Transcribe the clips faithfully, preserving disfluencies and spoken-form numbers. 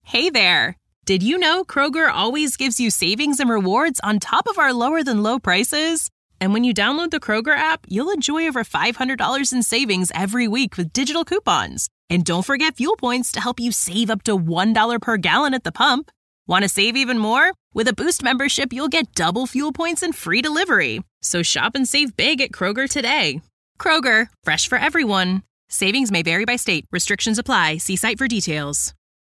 Hey there! Did you know Kroger always gives you savings and rewards on top of our lower-than-low prices? And when you download the Kroger app, you'll enjoy over five hundred dollars in savings every week with digital coupons. And don't forget fuel points to help you save up to one dollar per gallon at the pump. Want to save even more? With a Boost membership, you'll get double fuel points and free delivery. So shop and save big at Kroger today. Kroger, fresh for everyone. Savings may vary by state. Restrictions apply. See site for details.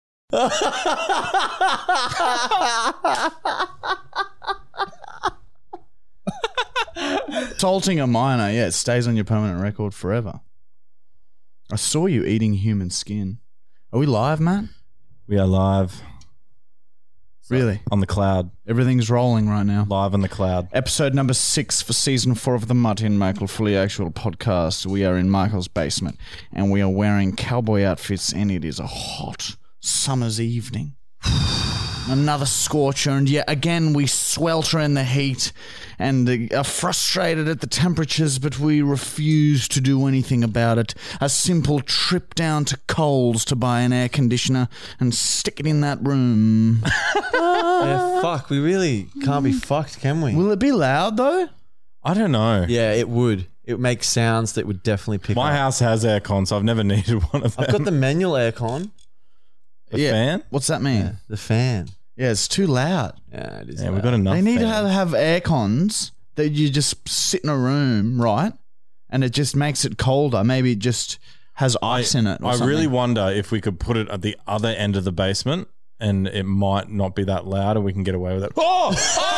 Assaulting a minor, yeah, it stays on your permanent record forever. I saw you eating human skin. Are we live, Matt? We are live. Really? On the cloud. Everything's rolling right now. Live on the cloud. Episode number six for season four of the Marty and Michael Fully Actual podcast. We are in Michael's basement and we are wearing cowboy outfits and it is a hot summer's evening. Another scorcher, and yet again we swelter in the heat and are frustrated at the temperatures, but we refuse to do anything about it. A simple trip down to Coles to buy an air conditioner and stick it in that room. Yeah, fuck, we really can't be fucked, can we? Will it be loud though? I don't know. Yeah, it would. It makes sounds that would definitely pick My up. house has aircon, so I've never needed one of them. I've got the manual aircon. The yeah. fan? What's that mean? Yeah, the fan. Yeah, it's too loud. Yeah, it is. Yeah, loud. we've got enough. They need to fans. have, have air cons that you just sit in a room, right? And it just makes it colder. Maybe it just has ice I, in it or I something. really wonder if we could put it at the other end of the basement and it might not be that loud and we can get away with it. Oh!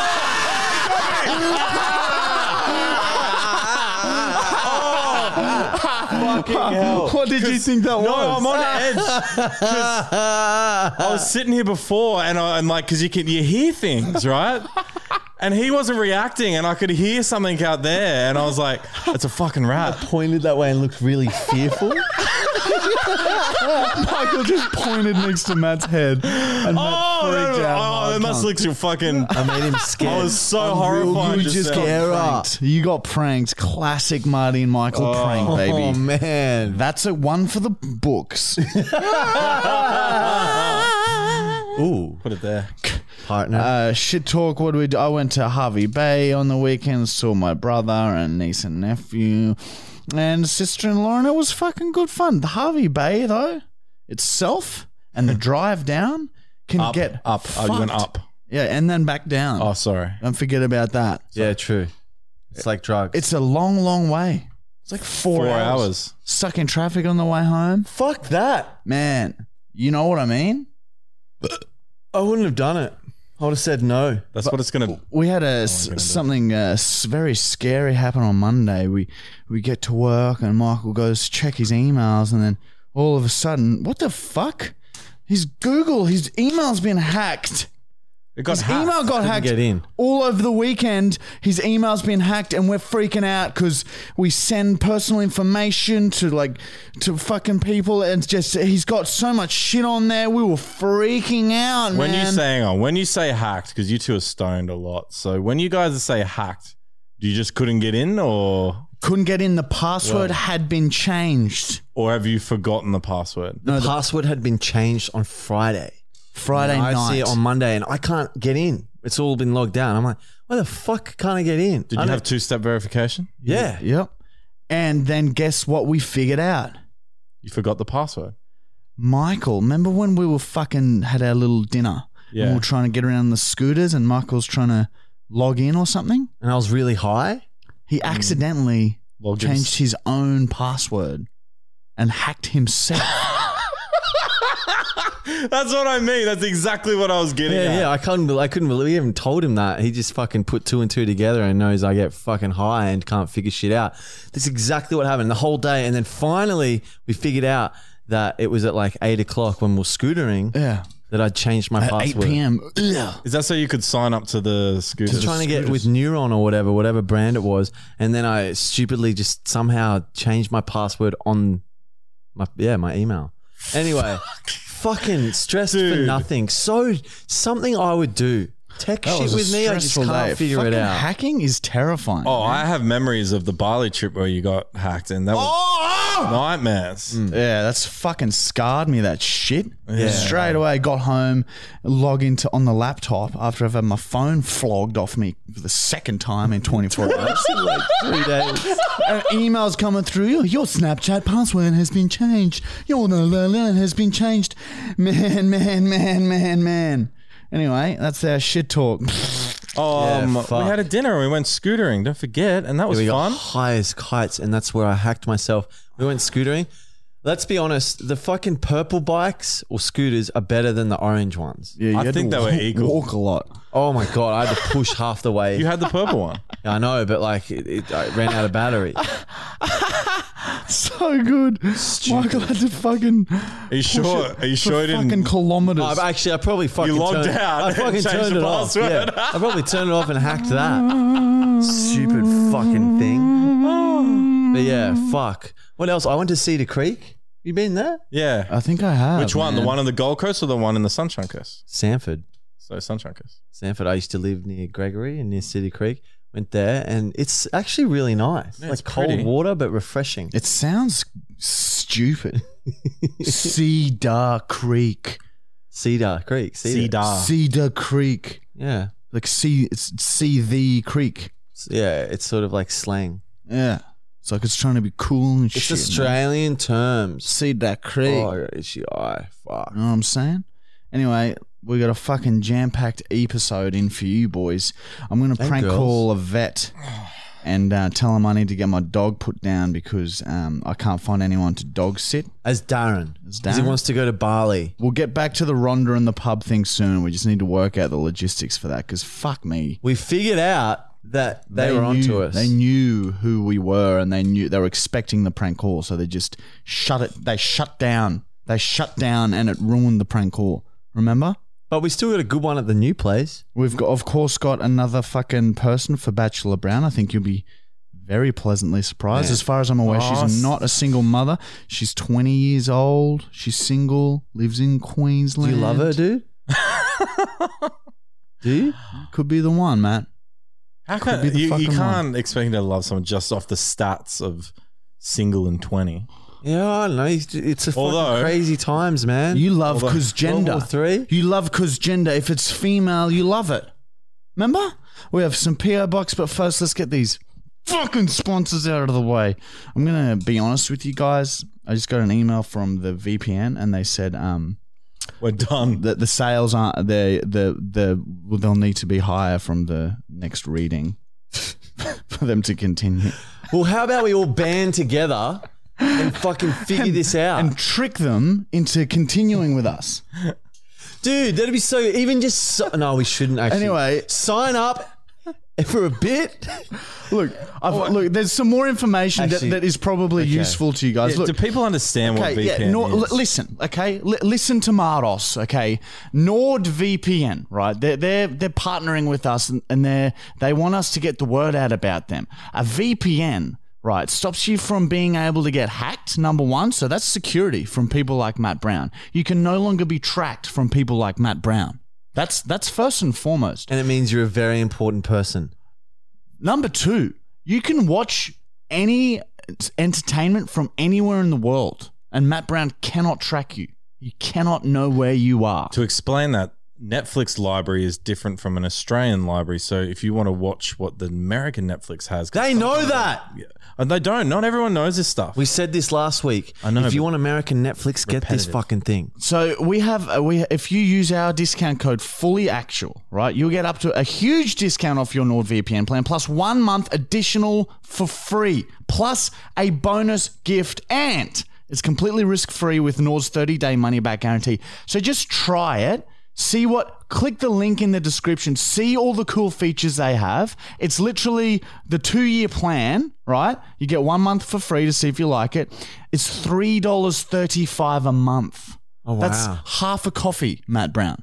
Fucking hell. What did you think that was? No, I'm on edge. 'Cause I was sitting here before and I, I'm like, because you can you hear things, right? And he wasn't reacting and I could hear something out there and I was like, it's a fucking rat. Pointed that way and looked really fearful. Michael just pointed next to Matt's head and Matt Oh, freaked no, out. oh, it must look so fucking. I made him scared. I was so Unreal. horrified. You just just then. got pranked. You got pranked. Classic Marty and Michael prank, baby. Oh, man. That's a one for the books. Ooh, Put it there. partner. Uh, shit talk. What do we do? I went to Harvey Bay on the weekend, saw my brother and niece and nephew and sister-in-law, and it was fucking good fun. The Harvey Bay, though, itself and the drive down can Up, get up. Oh, you went fucked. up. Yeah, and then back down. Oh, sorry. Don't forget about that. yeah, true. It's like drugs. It's a long, long way. It's like four, Four hours. hours. Stuck in traffic on the way home. Fuck that. Man, you know what I mean? I wouldn't have done it. I would have said no. That's what it's gonna. We had a Oh, s- something uh, s- very scary happen on Monday. We we get to work and Michael goes to check his emails and then all of a sudden, what the fuck? His Google, his email's been hacked. It got His hacked. email got Couldn't hacked get in. all over the weekend. His email's been hacked and we're freaking out because we send personal information to like to fucking people and just he's got so much shit on there. We were freaking out, When man. you say, hang on, when you say hacked, because you two are stoned a lot. So when you guys say hacked, you just couldn't get in, or couldn't get in, the password Well. had been changed. or have you forgotten the password? No, The the password had been changed on Friday. Friday I night. see it on Monday and I can't get in. It's all been logged down. I'm like, why the fuck can't I get in? Did I you don't- have two-step verification? Yeah. Yep. And then guess what we figured out? You forgot the password. Michael, remember when we were fucking had our little dinner? Yeah. And we were trying to get around the scooters and Michael's trying to log in or something? And I was really high. He accidentally Logged in. changed his own password and hacked himself. That's what I mean. That's exactly what I was getting Yeah, at. yeah. I couldn't. bel- I couldn't believe. We haven't told him that. He just fucking put two and two together and knows I get fucking high and can't figure shit out. That's exactly what happened the whole day. And then finally, we figured out that it was at like eight o'clock when we were scootering Yeah. that I'd changed my At password. eight p.m. Ugh. Is that so you could sign up to the scooter? Just trying to get with Neuron or whatever, whatever brand it was, and then I stupidly just somehow changed my password on my yeah my email. Anyway, fucking stressed for Dude. nothing. So something I would do tech That shit was a with me. I just stressful can't day. figure it Fucking out. Hacking is terrifying. Oh, I have memories of the Bali trip where you got hacked, and that was Oh! nightmares. Yeah, that's fucking scarred me, that shit. Yeah. Straight away, got home, log into on the laptop after I've had my phone flogged off me for the second time in twenty-four hours. Like three days. And emails coming through. Your Snapchat password has been changed. Your la la la has been changed. Man, man, man, man, man. Anyway, that's our shit talk. Um, Yeah, we fuck. had a dinner. We went scootering. Don't forget, and that was we fun. got high as kites, and that's where I hacked myself. We went scootering. Let's be honest, the fucking purple bikes or scooters are better than the orange ones. Yeah, you I had think to they were walk, equal. Walk a lot. Oh my God, I had to push half the way. You had the purple one. I know, but like it, it, I ran out of battery. So good. Michael had to fucking. Are you sure? Are you sure you fucking didn't? kilometers. I've actually, I probably fucking logged turned, out I and fucking changed turned the it off. password. Yeah, I probably turned it off and hacked that stupid fucking thing. But yeah, fuck. What else? I went to Cedar Creek. You been there? Yeah. I think I have. Which one? man. The one on the Gold Coast or the one in the Sunshine Coast? Sanford. So Sunshine Coast. Sanford. I used to live near Gregory and near Cedar Creek. Went there, and it's actually really nice. Yeah, like it's cold pretty. water, but refreshing. It sounds stupid. Cedar Creek. Cedar Creek. Cedar. Cedar. Cedar Creek. Yeah. Like see, it's see the creek. Yeah, it's sort of like slang. Yeah. It's like it's trying to be cool and It's shit. man. Australian terms. Cedar Creek. Oh, it's your eye. Fuck. You know what I'm saying? Anyway, we got a fucking jam-packed episode in for you boys. I'm going to And prank girls. call a vet and uh, tell him I need to get my dog put down because um, I can't find anyone to dog sit. As Darren. As Because he Darren? wants to go to Bali. We'll get back to the Rhonda and the pub thing soon. We just need to work out the logistics for that because fuck me. We figured out that they, were knew, onto us. They knew who we were and they knew they were expecting the prank call, so they just shut it. They shut down. They shut down and it ruined the prank call. Remember? But we still got a good one at the new place. We've got, of course, got another fucking person for Bachelor Brown. I think you'll be very pleasantly surprised. Yeah. As far as I'm aware, Oh, she's not a single mother. She's twenty years old. She's single. Lives in Do Queensland. you love her, dude? Do you? Could be the one, Matt. How Could can be the you, you fucking can't expect me to love someone just off the stats of single and twenty? Yeah, I don't know. It's it's a fucking Although- crazy times, man. You love Although- because gender. World War Three? You love because gender. If it's female, you love it. Remember? We have some P O box, but first let's get these fucking sponsors out of the way. I'm gonna be honest with you guys. I just got an email from the V P N, and they said um We're done. that the sales aren't the the the well, they'll need to be higher from the next reading for them to continue Well, how about we all band together and fucking figure this out? and trick them into continuing with us. Dude, that'd be so. Even just so, no, we shouldn't actually. Anyway. sign up for a bit. Look, I've, look. There's some more information Actually, that, that is probably useful to you guys. Yeah, Look, do people understand what okay, V P N yeah, Nord, is? l- listen, okay, L- listen to Mardos, okay. NordVPN, right? They're they're they're partnering with us, and, and they they want us to get the word out about them. A V P N, right, stops you from being able to get hacked. Number one, so that's security from people like Matt Brown. You can no longer be tracked from people like Matt Brown. That's that's first and foremost. And it means you're a very important person. Number two, you can watch any entertainment from anywhere in the world, and Matt Brown cannot track you. You cannot know where you are. To explain that, Netflix library is different from an Australian library. So if you want to watch what the American Netflix has, They know that. Yeah. And they don't. Not everyone knows this stuff. We said this last week. I know, If you but want American Netflix, get this repetitive. fucking thing. So we have uh, we if you use our discount code Fully Actual, right, you'll get up to a huge discount off your NordVPN plan, plus one month additional for free, plus a bonus gift, and it's completely risk free with Nord's thirty day money back guarantee. So just try it. See what, click the link in the description, see all the cool features they have. It's literally the two year plan, right? You get one month for free to see if you like it. It's three dollars and thirty-five cents a month. Oh, wow. That's half a coffee, Matt Brown.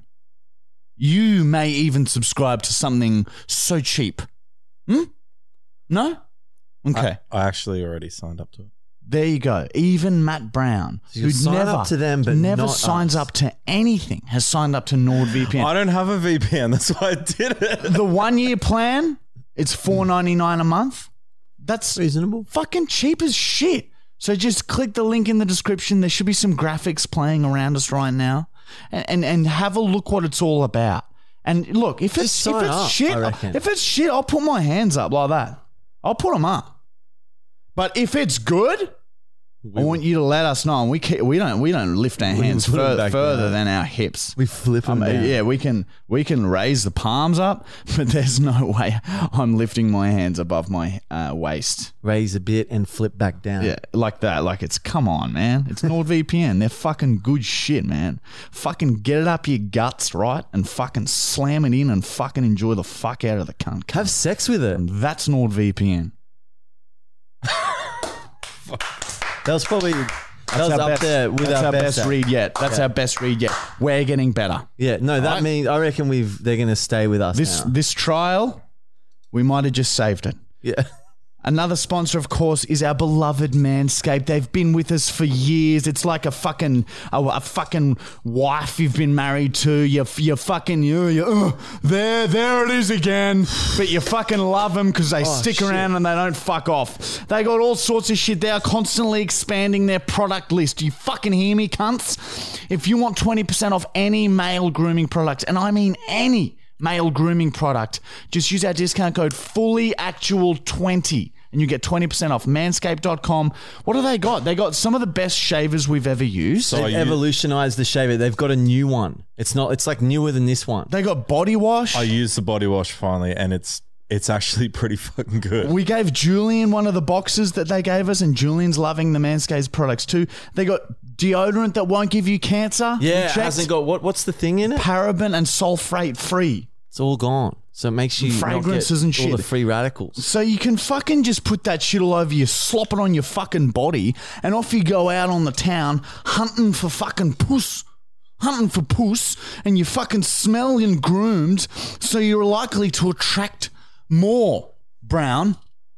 You may even subscribe to something so cheap. Hmm? No? Okay. I actually already signed up to it. There you go. Even Matt Brown, you who sign never up to them, but never not signs us. up to anything, has signed up to NordVPN. I don't have a V P N. That's why I did it. The one year plan, it's four ninety-nine a month. That's Reasonable. fucking cheap as shit. So just click the link in the description. There should be some graphics playing around us right now, and and, and have a look what it's all about. And look, if it's Just if sign it's up, shit, I reckon. if it's shit, I'll put my hands up like that. I'll put them up. But if it's good, I want you to let us know. And we can, we don't we don't lift our We hands put 'em fur- back further down. than our hips. We flip them Um, down. yeah, we can we can raise the palms up, but there's no way I'm lifting my hands above my uh, waist. Raise a bit and flip back down. Yeah, like that. Like it's come on, man. It's NordVPN. They're fucking good shit, man. Fucking get it up your guts, right? And fucking slam it in and fucking enjoy the fuck out of the cunt. Have sex with it. And that's NordVPN. That was probably that was our up best, there with that's our, our best, best read yet. That's Yeah. our best read yet. We're getting better. Yeah, no, that Right. means I reckon we've they're gonna stay with us This now. this trial, we might have just saved it. Yeah. Another sponsor, of course, is our beloved Manscaped. They've been with us for years. It's like a fucking a, a fucking wife you've been married to. You you fucking you you uh, there there it is again. But you fucking love them because they stick shit. around and they don't fuck off. They got all sorts of shit. They are constantly expanding their product list. Do you fucking hear me, cunts? If you want twenty percent off any male grooming product, and I mean any male grooming product, just use our discount code fully actual twenty and you get twenty percent off manscaped dot com. What do they got? They got some of the best shavers we've ever used. So They've you- evolutionized the shaver. They've got a new one. It's not. It's like newer than this one. They got body wash. I used the body wash finally, and it's it's actually pretty fucking good. We gave Julian one of the boxes that they gave us, and Julian's loving the Manscaped products too. They got deodorant that won't give you cancer. Yeah, You it checked? hasn't got what? What's the thing in it? paraben and sulfate free. It's all gone. So it makes you not Fragrances get and all shit. the free radicals. So you can fucking just put that shit all over you, slop it on your fucking body, and off you go out on the town hunting for fucking puss. Hunting for puss, and you fucking smell and groomed, so you're likely to attract more, Brown.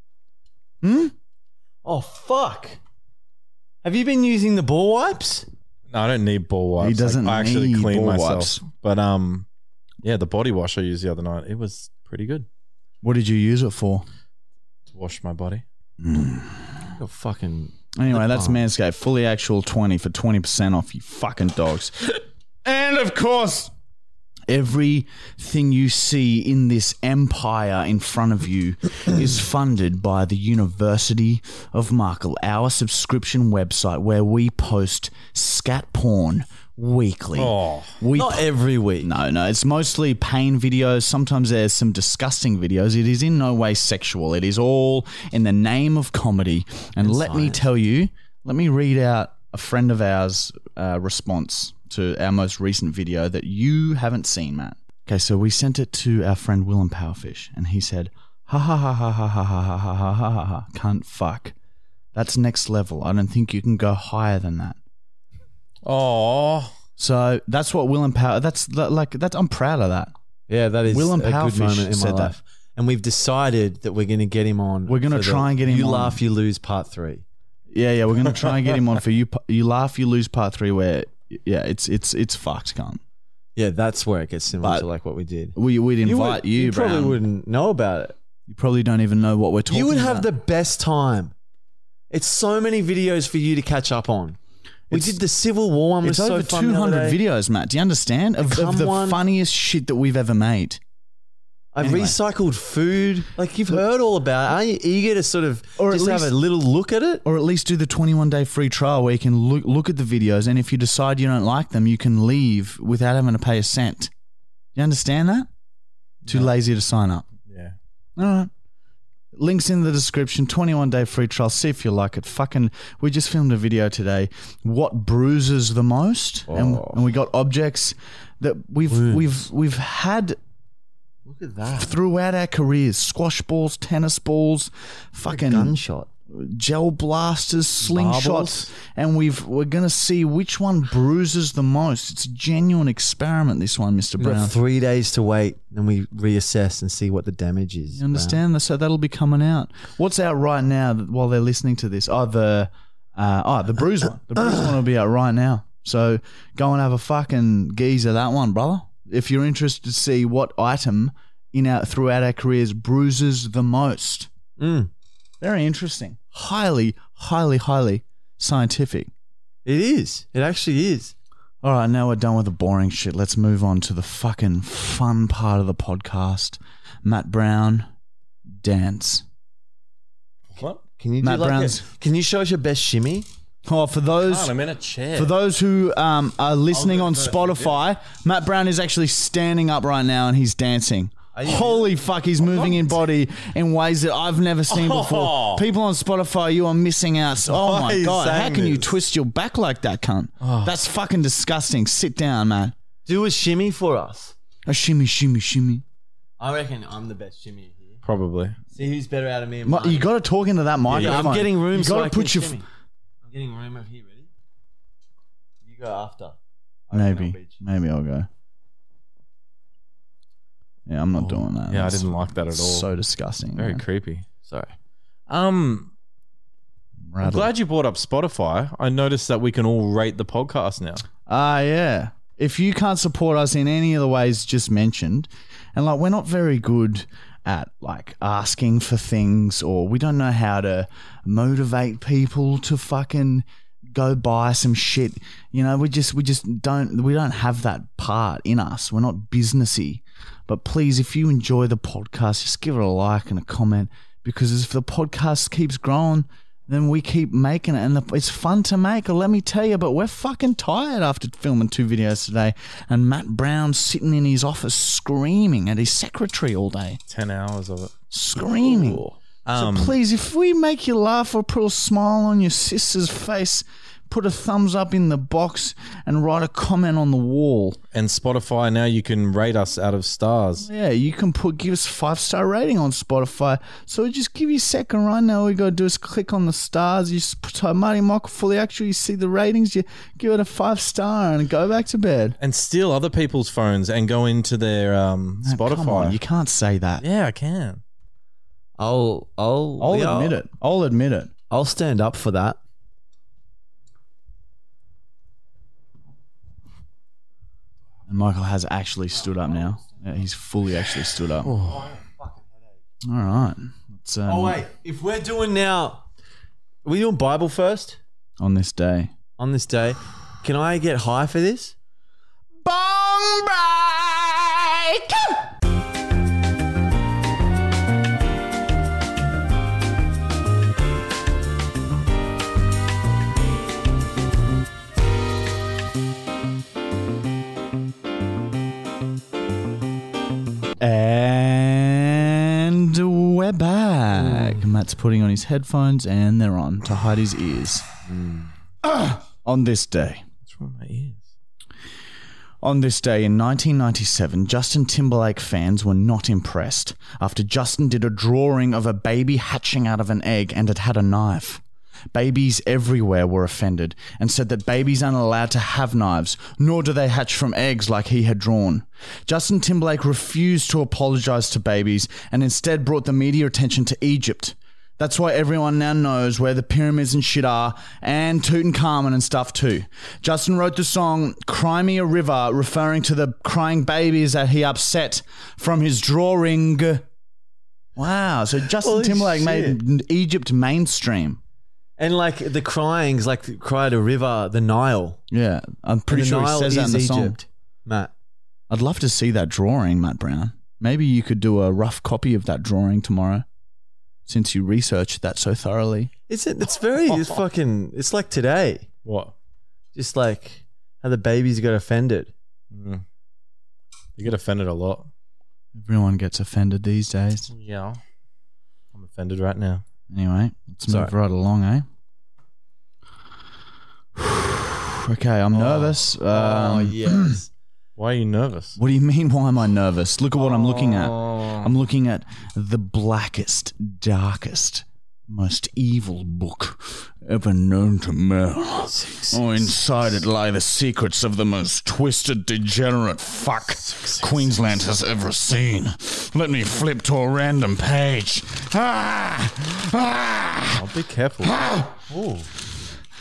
Oh fuck! Have you been using the ball wipes? No, I don't need ball wipes. He doesn't I, I actually need clean ball myself. wipes. But um, yeah, the body wash I used the other night, it was pretty good What did you use it for? to wash my body. You're fucking. Anyway, that's Oh. Manscaped. Fully actual twenty for twenty percent off, you fucking dogs. And of course, everything you see in this empire in front of you is funded by the University of Markle, our subscription website where we post scat porn weekly. Oh. we Not every week. No, no, it's mostly pain videos. Sometimes there's some disgusting videos. It is in no way sexual. It is all in the name of comedy. And let me tell you, let me read out a friend of ours' uh, response to our most recent video that you haven't seen, Matt. Okay, so we sent it to our friend Willem Powerfish, and he said, ha ha ha ha ha ha ha ha ha ha ha ha ha, cunt fuck. That's next level. I don't think you can go higher than that. Oh, So that's what Willem Power. That's that, like that. I'm proud of that. Yeah, that is Willem a good Powerfish moment in my said that. life. And we've decided that we're going to get him on. We're gonna for the try and get him You on. laugh, you lose part three. Yeah, yeah. We're gonna try and get him on for you. You laugh, you lose part three. Where yeah, it's it's it's fucked, cunt. Yeah, that's where it gets similar But- to like what we did. We we'd invite would- you. You probably Brown. wouldn't know about it. You probably don't even know what we're talking. You would have about. the best time. It's so many videos for you to catch up on. We It's- did the Civil War one. It's was so over fun two the other hundred day. videos, Matt. Do you understand? Of, of Come the one- funniest shit that we've ever made. I've Anyway. recycled food. Like you've heard all about it. Are you eager to sort of Or at just have least- a little look at it? Or at least do the twenty-one day free trial where you can look, look at the videos, and if you decide you don't like them, you can leave without having to pay a cent. You understand that? Too lazy to sign up. yeah. All right. Links in the description. twenty-one day free trial. See if you like it. Fucking, we just filmed a video today. What bruises the most? And, Oh. and we got objects that we've Wounds. we've we've had Look at that. throughout our careers: squash balls, tennis balls, fucking Gunshot. gel blasters, slingshots, Marbles. and we've we're gonna see which one bruises the most. It's a genuine experiment. This one, Mister We've Brown. got three days to wait, and we reassess and see what the damage is. You understand? So that'll be coming out. What's out right now that- while they're listening to this? Oh, the Uh, oh, the bruised one. The bruised one will be out right now. So go and have a fucking geezer that one, brother. If you're interested to see what item in our throughout our careers bruises the most. Mm. Very interesting. Highly, highly, highly scientific. It is. It actually is. All right, now we're done with the boring shit. Let's move on to the fucking fun part of the podcast. Matt Brown, dance. What? Can you do Matt like Brown's- a, Can you show us your best shimmy? Oh, for those God, I'm in a chair. for those who um, are listening I'll on go first, Spotify, Matt Brown is actually standing up right now and he's dancing. you- Holy fuck, he's moving in body in ways that I've never seen before. Oh. People on Spotify, you are missing out. Oh Why are my you God, how saying can you this? twist your back like that, cunt? That's fucking disgusting. Sit down, man. Do a shimmy for us. A shimmy, shimmy, shimmy. I reckon I'm the best shimmy here. Probably. See who's better out of me and Ma- Marty. You got to talk into that microphone. I'm getting room You so got I to put can your. shimmy. I'm getting room over here. Ready? You go after. I reckon I'll Maybe, beat you. maybe I'll go. Yeah, I'm not doing that. Yeah, I That's didn't like that at all. So disgusting. Very man. creepy. Sorry. Um, I'm Rattled. glad you brought up Spotify. I noticed that we can all rate the podcast now. Ah, yeah. If you can't support us in any of the ways just mentioned, and like we're not very good at like asking for things, or we don't know how to motivate people to fucking go buy some shit. You know, we just we just don't we don't have that part in us. We're not businessy. But please, if you enjoy the podcast, just give it a like and a comment, because if the podcast keeps growing, then we keep making it, and the, it's fun to make, let me tell you, but we're fucking tired after filming two videos today, and Matt Brown sitting in his office screaming at his secretary all day. Ten hours of it. Screaming. Um, so please, if we make you laugh or put a smile on your sister's face, put a thumbs up in the box and write a comment on the wall. And Spotify, now you can rate us out of stars. Yeah, you can put give us a five star rating on Spotify. So just give you a second right now. All you gotta do is click on the stars. You just type Marty Michael Fully Actual. You see the ratings. You give it a five star and go back to bed. And steal other people's phones and go into their um, Man, Spotify. Come on, you can't say that. Yeah, I can. I'll I'll I'll yeah, admit it. I'll admit it. I'll stand up for that. And Michael has actually stood up now. Yeah, he's fully actually stood up. All right. Let's, um, Oh wait, if we're doing now, are we doing Bible first on this day. on this day? Can I get high for this? Bong break! And we're back. Matt's putting on his headphones and they're on to hide his ears. Ah, on this day. What's wrong with my ears? On this day in nineteen ninety-seven, Justin Timberlake fans were not impressed after Justin did a drawing of a baby hatching out of an egg and it had a knife. Babies everywhere were offended and said that babies aren't allowed to have knives, nor do they hatch from eggs like he had drawn. Justin Timberlake refused to apologize to babies and instead brought the media attention to Egypt. That's why everyone now knows where the pyramids and shit are, and Tutankhamun and stuff too. Justin wrote the song Cry Me a River, referring to the crying babies that he upset from his drawing. Wow, so Justin Holy Timberlake shit. made Egypt mainstream. And like the crying's like the cry to river, the Nile. Yeah, I'm pretty And the sure Nile he says that in is the song. Egypt. Matt. I'd love to see that drawing, Matt Brown. Maybe you could do a rough copy of that drawing tomorrow, since you researched that so thoroughly. It's it's very it's fucking it's like today. What? Just like how the babies got offended. Mm. You get offended a lot. Everyone gets offended these days. Yeah. I'm offended right now. Anyway, let's Sorry. move right along, eh? Okay, I'm nervous. Oh Um, yes. Why are you nervous? What do you mean, why am I nervous? Look at what I'm looking at. Oh. I'm looking at the blackest, darkest, most evil book ever known to man. Oh, inside it lie the secrets of the most twisted, degenerate fuck Queensland has ever seen. Let me flip to a random page. Ah! Ah! Oh, be careful. Ah!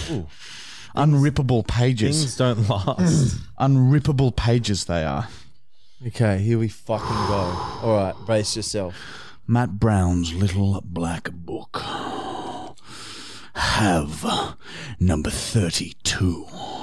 Unrippable pages. Things don't last. Unrippable pages they are. Okay, here we fucking go. All right, brace yourself. Matt Brown's Little Black Book. Have number thirty-two.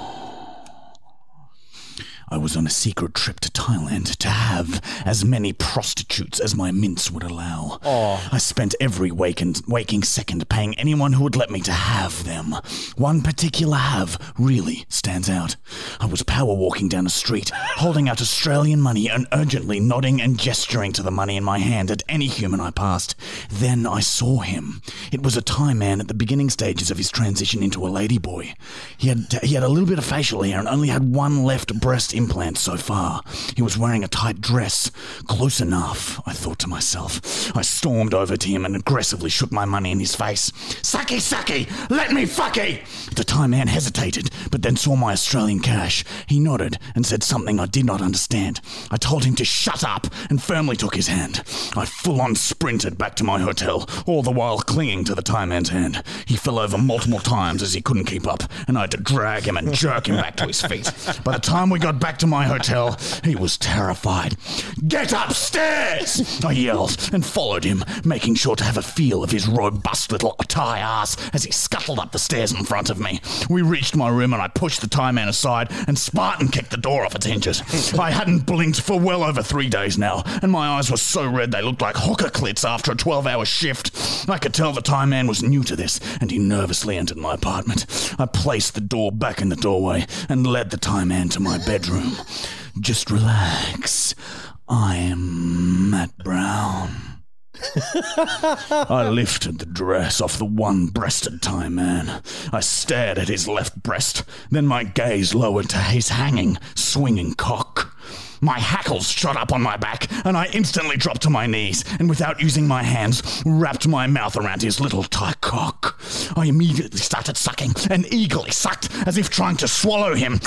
I was on a secret trip to Thailand to have as many prostitutes as my mints would allow. Oh. I spent every waking, waking second paying anyone who would let me to have them. One particular have really stands out. I was power walking down a street, holding out Australian money and urgently nodding and gesturing to the money in my hand at any human I passed. Then I saw him. It was a Thai man at the beginning stages of his transition into a ladyboy. He had, he had a little bit of facial hair and only had one left breast implant so far. He was wearing a tight dress. Close enough, I thought to myself. I stormed over to him and aggressively shook my money in his face. Sucky, sucky! Let me fucky! The Thai man hesitated, but then saw my Australian cash. He nodded and said something I did not understand. I told him to shut up and firmly took his hand. I full-on sprinted back to my hotel, all the while clinging to the Thai man's hand. He fell over multiple times as he couldn't keep up, and I had to drag him and jerk him back to his feet. By the time we got back to my hotel, he was terrified. Get upstairs! I yelled and followed him, making sure to have a feel of his robust little Thai ass as he scuttled up the stairs in front of me. We reached my room and I pushed the Thai man aside and Spartan kicked the door off its hinges. I hadn't blinked for well over three days now, and my eyes were so red they looked like hooker clits after a twelve-hour shift. I could tell the Thai man was new to this, and he nervously entered my apartment. I placed the door back in the doorway and led the Thai man to my bedroom. Just relax. I am Matt Brown. I lifted the dress off the one-breasted Thai man. I stared at his left breast, then my gaze lowered to his hanging, swinging cock. My hackles shot up on my back, and I instantly dropped to my knees, and without using my hands, wrapped my mouth around his little tight cock. I immediately started sucking, and eagerly sucked, as if trying to swallow him.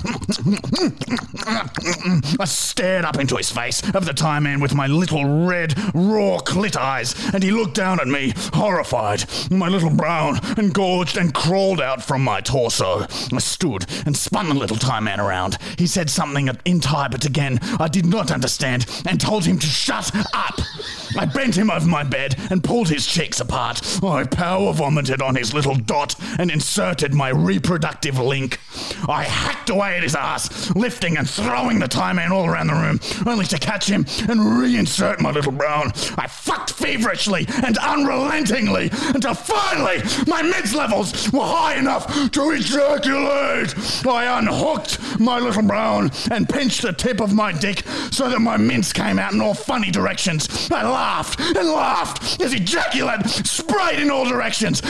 I stared up into his face of the Thai man with my little red, raw clit eyes, and he looked down at me, horrified. My little brown engorged and crawled out from my torso. I stood and spun the little Thai man around. He said something in Thai, but again, I did not understand, and told him to shut up. I bent him over my bed and pulled his cheeks apart. I power vomited on his little dot and inserted my reproductive link. I hacked away at his ass, lifting and throwing the Thai man all around the room, only to catch him and reinsert my little brown. I fucked feverishly and unrelentingly until finally my mids levels were high enough to ejaculate. I unhooked my little brown and pinched the tip of my dick so that my mints came out in all funny directions. I laughed and laughed as ejaculate sprayed in all directions.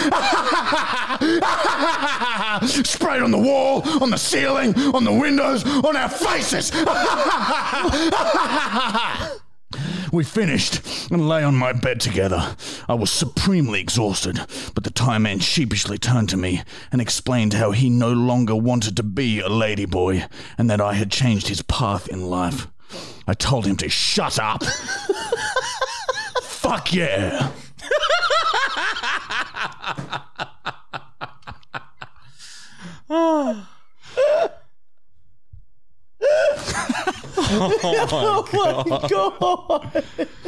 Sprayed on the wall, on the ceiling, on the windows, on our faces. We finished and lay on my bed together. I was supremely exhausted, but the Thai man sheepishly turned to me and explained how he no longer wanted to be a ladyboy and that I had changed his path in life. I told him to shut up. Fuck yeah. Oh. Oh my god.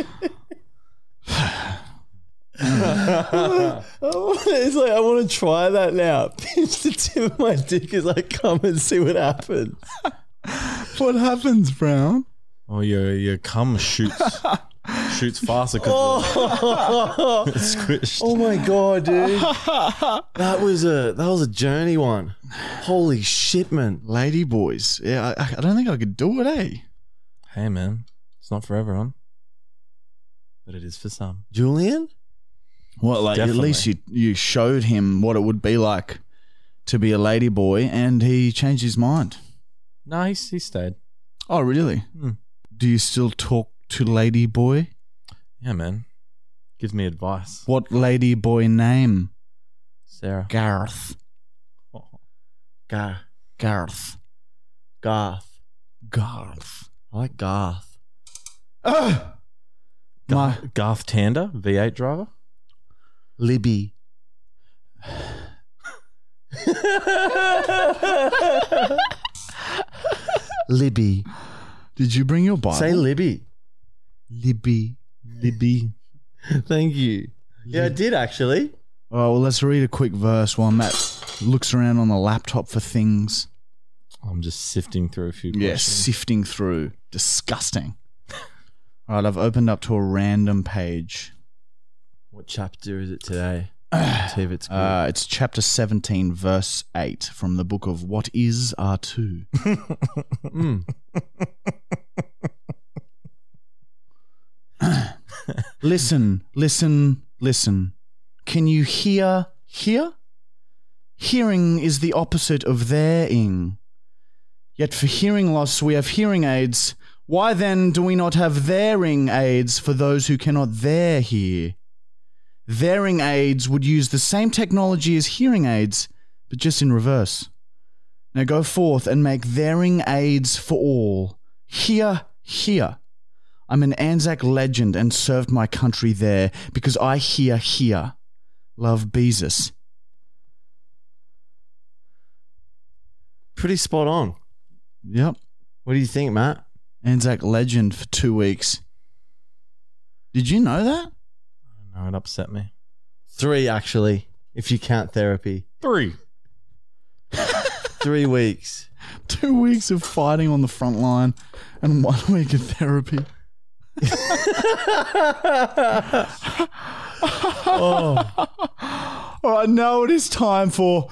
It's like I want to try that now. Pinch the tip of my dick as I come and see what happens. What happens, Brown? Oh, your your cum shoots shoots faster because Oh. it's squished. Oh my god, dude! That was a that was a journey one. Holy shit, man! Ladyboys. Yeah, I, I don't think I could do it, eh? Hey man, it's not for everyone, but it is for some. Julian? Well, like Definitely. at least you you showed him what it would be like to be a ladyboy, and he changed his mind. No, he he stayed. Oh, really? Hmm. Do you still talk to ladyboy? Yeah, man. Gives me advice. What ladyboy name? Sarah. Garth. Oh. Gar Garth. Garth. Garth. I like Garth. Ugh! My Garth, Garth Tander, V eight driver. Libby. Libby. Did you bring your Bible? Say Libby. Libby. Libby. Thank you. Yeah, I did actually. Oh, well, let's read a quick verse while Matt looks around on the laptop for things. I'm just sifting through a few Yeah, questions. sifting through. Disgusting. All right, I've opened up to a random page. What chapter is it today? See if it's good. Uh, it's chapter seventeen, verse eight from the book of What is R two? Mm. Listen, listen, listen. Can you hear, hear? Hearing is the opposite of there-ing. Yet for hearing loss we have hearing aids. Why then do we not have there-ing aids for those who cannot there hear? There-ing aids would use the same technology as hearing aids, but just in reverse. Now go forth and make there-ing aids for all. Hear, hear. I'm an Anzac legend and served my country there because I hear, hear. Love Beezus. Pretty spot on. Yep. What do you think, Matt? Anzac legend for two weeks. Did you know that? No, it upset me. Three, actually, if you count therapy. Three. Three weeks. Two weeks of fighting on the front line and one week of therapy. Oh. All right, now it is time for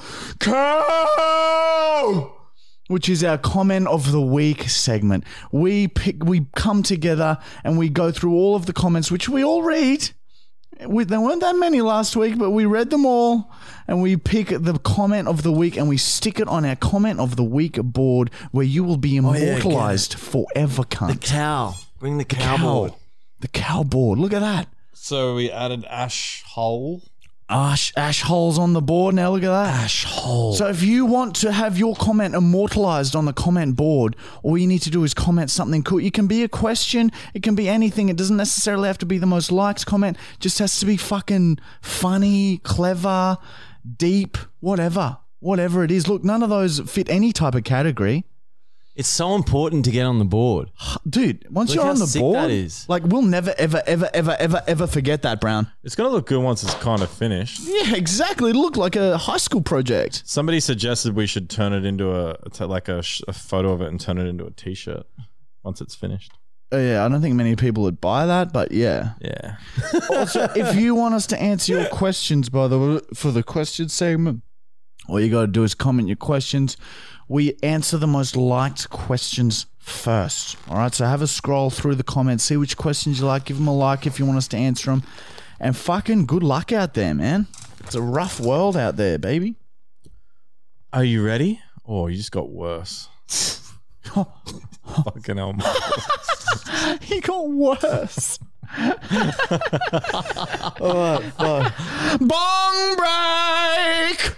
Cow, which is our comment of the week segment. We pick, we come together and we go through all of the comments, which we all read. We, there weren't that many last week, but we read them all, and we pick the comment of the week and we stick it on our comment of the week board, where you will be Oh, yeah, immortalized forever, The cunt. cow. Bring the The cow board. The cow board. Look at that. So we added Ash Hole. Ash, ash holes on the board. Now look at that. Ash hole. So if you want to have your comment immortalized on the comment board, all you need to do is comment something cool. It can be a question. It can be anything. It doesn't necessarily have to be the most liked comment. It just has to be fucking funny, clever, deep, whatever. Whatever it is. Look, none of those fit any type of category. It's so important to get on the board. Dude, once Look you're how on the sick board, that is. like we'll never, ever, ever, ever, ever, ever forget that, Brown. It's going to look good once it's kind of finished. Yeah, exactly. It looked like a high school project. Somebody suggested we should turn it into a, to like a, sh- a photo of it and turn it into a t-shirt once it's finished. Oh, yeah, I don't think many people would buy that, but yeah. Yeah. Also, if you want us to answer your questions, by the way, for the question segment, all you got to do is comment your questions. We answer the most liked questions first. All right, so have a scroll through the comments, see which questions you like, give them a like if you want us to answer them, and fucking good luck out there, man. It's a rough world out there, baby. Are you ready? Oh, you just got worse. Fucking hell. He got worse. All right, fine. Bong break.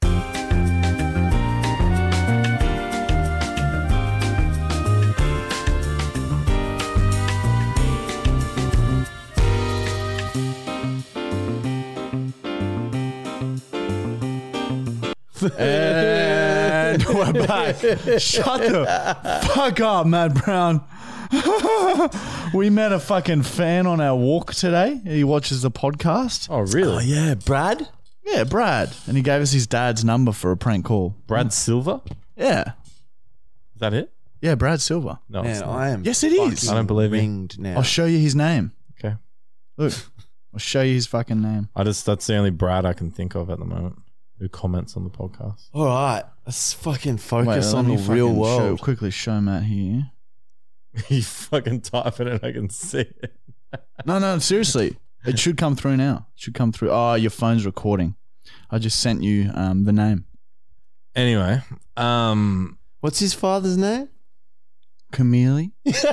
And we're back. Shut the fuck up, Matt Brown. We met a fucking fan on our walk today. He watches the podcast. Oh, really? Oh, yeah, Brad? Yeah, Brad. And he gave us his dad's number for a prank call. Brad Silver? Yeah. Is that it? Yeah, Brad Silver. No, Man, it's not. I am Yes, it is. fucking I don't believe you. ringed now. I'll show you his name. Okay. Look, I'll show you his fucking name. I just, that's the only Brad I can think of at the moment who comments on the podcast. All right, let's fucking Wait, focus let on me the real fucking show- world. quickly show Matt here. You fucking type it and I can see it. No, no, seriously. It should come through now. It should come through. Oh, your phone's recording. I just sent you um, the name. Anyway, um, What's his father's name? Camille.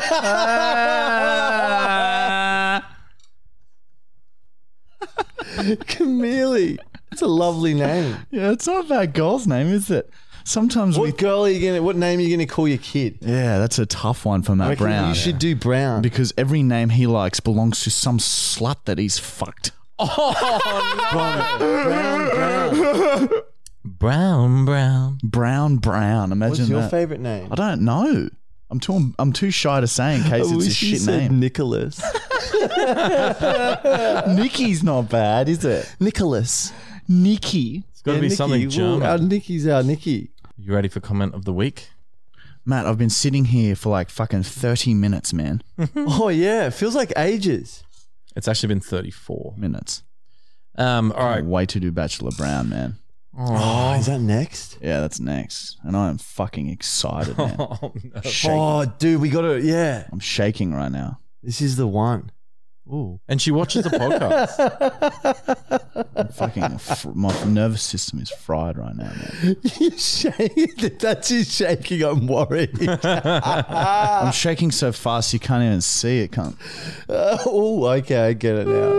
Camille. It's a lovely name. Yeah, it's not a bad girl's name, is it? Sometimes we... What girl are you gonna? What name are you gonna call your kid? Yeah, that's a tough one for I Matt reckon Brown. You should do Brown. Because every name he likes belongs to some slut that he's fucked. Brown, Brown. Brown, brown. Brown, brown. Imagine What's your that. favorite name? I don't know. I'm too. I'm too shy to say in case I it's a wish you shit said name. Nicholas. Nikki's not bad, is it? Nicholas. Nikki. It's got to Yeah, be Nikki. something Well, German. our Nikki's our Nikki. You ready for comment of the week? Matt, I've been sitting here for like fucking thirty minutes, man. Oh yeah, it feels like ages. It's actually been thirty-four. Minutes. Um, all right. Can't wait to do Bachelor Brown, man. Oh, is that next? Yeah, that's next. And I am fucking excited, man. Oh, no. Shaking. Oh, dude, we got to. Yeah, I'm shaking right now. this is the one. Ooh. And she watches the podcast. I'm fucking, fr- my nervous system is fried right now, man. You're shaking. That's you shaking. I'm worried. I'm shaking so fast you can't even see it, cunt. Oh, okay, I get it now.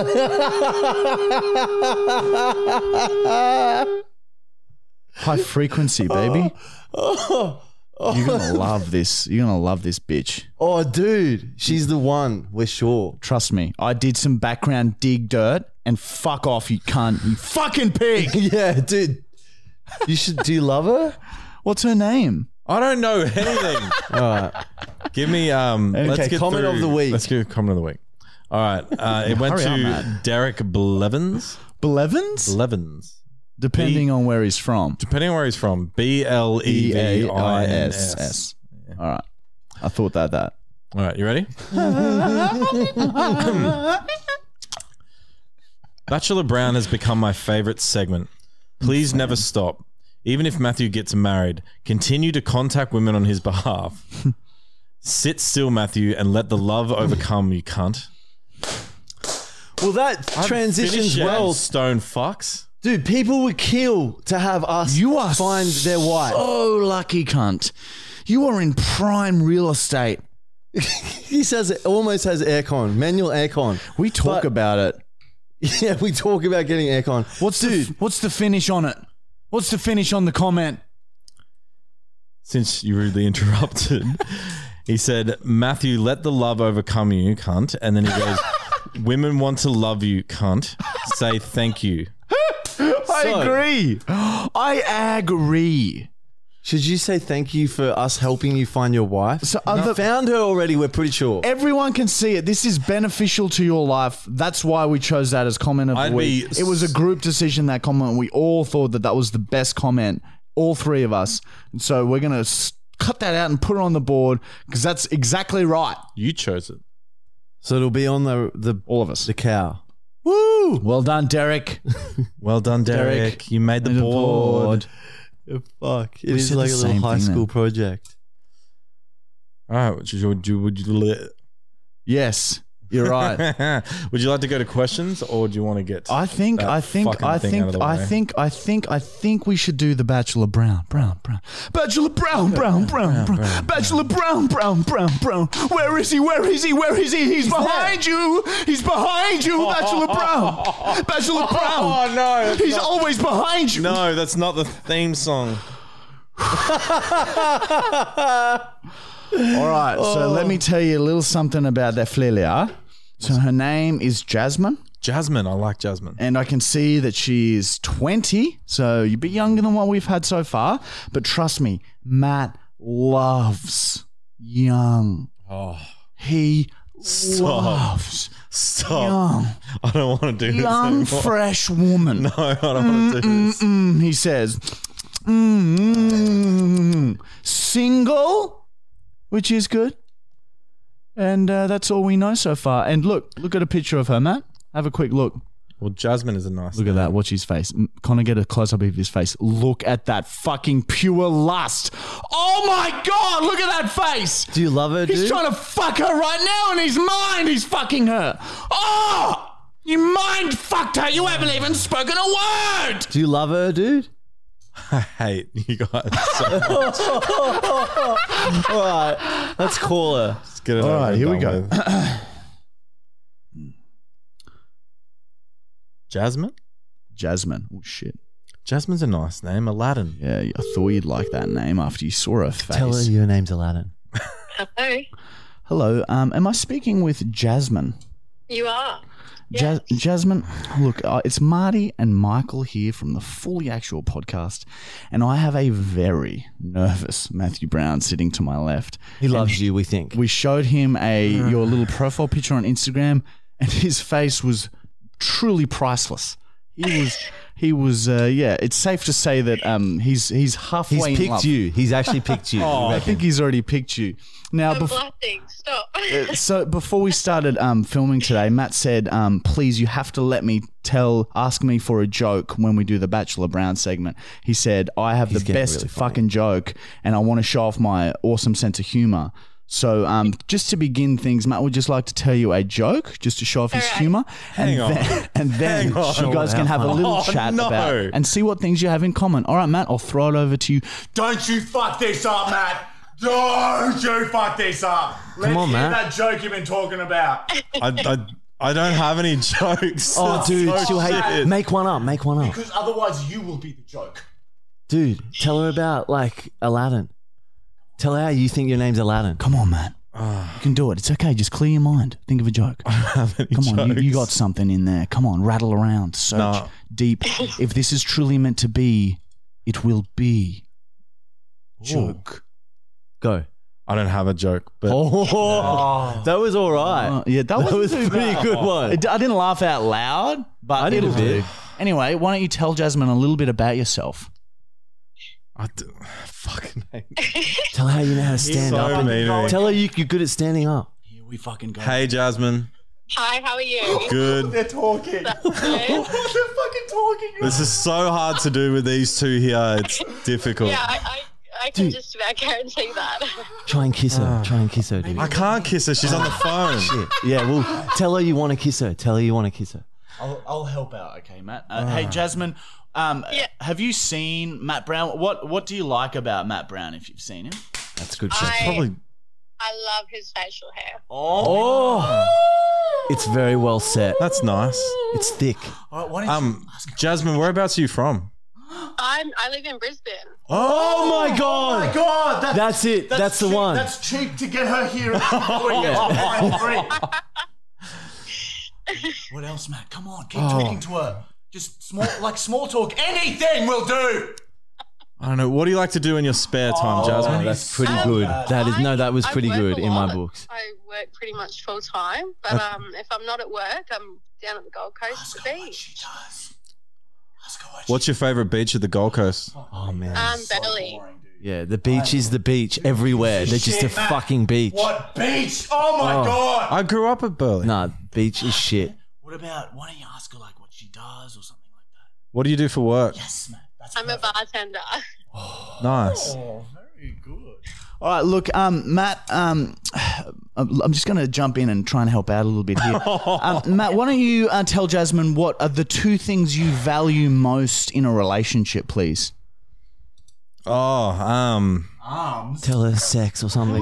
High frequency, baby. Oh, You're gonna love this. You're gonna love this bitch. oh, dude, she's the one. We're sure. Trust me. I did some background dig dirt and fuck off, you cunt. You fucking pig. Yeah, dude. You should. Do you love her? What's her name? I don't know anything. All right. Give me um. let's Okay, get comment through- of the week. Let's get comment of the week. All right. Uh, it went Hurry to up, Matt. Derek Blevins. Blevins? Blevins. Depending on where he's from. Depending on where he's from. B L E V I N S. S. All right. I thought that that. All right. You ready? Bachelor Brown has become my favorite segment. Please never stop. Even if Matthew gets married, continue to contact women on his behalf. Sit still, Matthew, and let the love overcome you, cunt. Well, that transitions Finish your well. stone fucks. Dude, people would kill to have us You are find their wife. so lucky, cunt. You are in prime real estate. He says it almost has aircon, manual aircon. We talk But- about it. Yeah, we talk about getting aircon. What's Dude, the what's the finish on it? What's the finish on the comment? Since you rudely interrupted, he said, Matthew, let the love overcome you, cunt. And then he goes, women want to love you, cunt. Say thank you. I So- agree. I agree. should you say thank you for us helping you find your wife? So You other- found her already, we're pretty sure. Everyone can see it. This is beneficial to your life. That's why we chose that as comment of I'd the week. be- It was a group decision, that comment. We all thought that that was the best comment, all three of us. And so we're going to cut that out and put it on the board because that's exactly right. You chose it. So it'll be on the the All of us. the cow. Woo! Well done, Derek. Well done, Derek. Derek. You made the Made the board. board. Fuck. It We is said like the a little same high thing school then. project. All right. Would you, would you, would you, Yes, you're right. would you like to go to questions or do you want to get I think, that I think, fucking I thing think, out of the I way? think, I think, I think we should do the Bachelor Brown, Brown, Brown, Bachelor Brown, Brown, Brown, Brown, Bachelor Brown, Brown, Brown, Brown. Where is he? Where is he? Where is he? He's behind you. He's behind you, Bachelor Brown. Bachelor Brown. Oh, no. that's He's not- always behind you. No, that's not the theme song. All right, so let me tell you a little something about that Flelia. So her name is Jasmine. Jasmine. I like Jasmine. And I can see that she's twenty, so you're a bit younger than what we've had so far. But trust me, Matt loves young. Oh, He Stop. loves stop. young, I don't want to do this young, anymore. fresh woman. No, I don't want to do this. Mm, he says, mm, single, which is good. And uh, that's all we know so far. And look, look at a picture of her, Matt. Have a quick look. Well, Jasmine is a nice Look at that. Watch his face. M- Connor, get a close up of his face. Look at that fucking pure lust. Oh my God, look at that face. Do you love her, dude? He's trying to fuck her right now in his mind. He's fucking her. Oh, you mind fucked her. You haven't even spoken a word. Do you love her, dude? I hate you guys so much. All right, let's call her. Let's get it All over right, and here we done go. with. Jasmine? Jasmine. Oh, shit. Jasmine's a nice name. Aladdin. Yeah, I thought you'd like that name after you saw her face. Tell her your name's Aladdin. Hello, Hello, um, am I speaking with Jasmine? you are. Jas- Jasmine, look, uh, it's Marty and Michael here from the Fully Actual podcast, and I have a very nervous Matthew Brown sitting to my left. He loves you, we think. We showed him a your little profile picture on Instagram, and his face was truly priceless. He was, he was, uh, yeah. It's safe to say that um, he's he's halfway. He's in picked love. you. He's actually picked you. Oh, I think he's already picked you. Now, A bef- blessing. Stop. uh, so before we started um, filming today, Matt said, um, "Please, you have to let me tell, ask me for a joke when we do the Bachelor Brown segment." He said, "I have He's the getting best really funny. fucking joke, and I want to show off my awesome sense of humor." So, um, just to begin things, Matt would just like to tell you a joke, just to show off his All right. humor, Hang and on. then, and then Hang on. you guys can have a little Oh, chat no. about and see what things you have in common. All right, Matt, I'll throw it over to you. Don't you fuck this up, Matt. Don't you fuck this up. Let's on, hear Matt. that joke you've been talking about. I, I, I don't have any jokes. Oh, dude, So she'll hate. shit. Make one up. Make one up, Because otherwise you will be the joke. dude. Tell her about like Aladdin. Tell her how you think your name's Aladdin. Come on, Matt. You can do it. It's okay. Just clear your mind. Think of a joke. Have any Come on, you, you got jokes. something in there. Come on, rattle around, search No. deep. If this is truly meant to be, it will be. Joke. Go. I don't have a joke, but Oh, that was all right. Uh, yeah, that, that wasn't was a too pretty bad. good one. It- I didn't laugh out loud, but I did a it'll bit. do. Anyway, why don't you tell Jasmine a little bit about yourself? I do, fucking hate. Tell her how you know how to stand so up. and- mean to me. Tell her you, you're good at standing up. Here we fucking go. Hey, Jasmine. Hi, how are you? Good. They're talking. Good. They're fucking talking. This is so hard to do with these two here. It's difficult. Yeah, I, I, I can Dude. just about guarantee that. Try and kiss her. Try and kiss her, dude. I can't kiss her. She's on the phone. Shit. Yeah, well, tell her you want to kiss her. Tell her you want to kiss her. I'll, I'll help out, okay, Matt. Uh, Hey, Jasmine, um, Yeah. have you seen Matt Brown? What What do you like about Matt Brown if you've seen him? That's good shit. I, Probably. I love his facial hair. Oh, it's very well set. That's nice. It's thick. All right, why don't you Um, Jasmine, whereabouts are you from? I'm, I live in Brisbane. Oh my god! God, that's, That's it. That's, the cheap, one. That's cheap to get her here. yeah. What else, Matt? Come on, keep Oh. talking to her. Just small, like small talk. Anything will do. I don't know. What do you like to do in your spare time, Jasmine? That's pretty Um, good. That is no. That was I pretty work good a in my lot. books. I work pretty much full time, but um, if I'm not at work, I'm down at the Gold Coast at the beach. does. Ask her what What's your favourite beach at the Gold Coast? Oh man. Um, Belly. Yeah, the beach is the beach everywhere. They're just a Shit, Matt. fucking beach. What beach? Oh my god. I grew up at Burley. Nah, beach is shit. What about? Why don't you ask her like what she does or something like that? What do you do for work? Yes, Matt. That's I'm a bartender. Nice. very good. All right, look, um, Matt. Um, I'm just going to jump in and try and help out a little bit here. um, Matt, why don't you uh, tell Jasmine what are the two things you value most in a relationship, please? Oh, um, Tell her sex or something.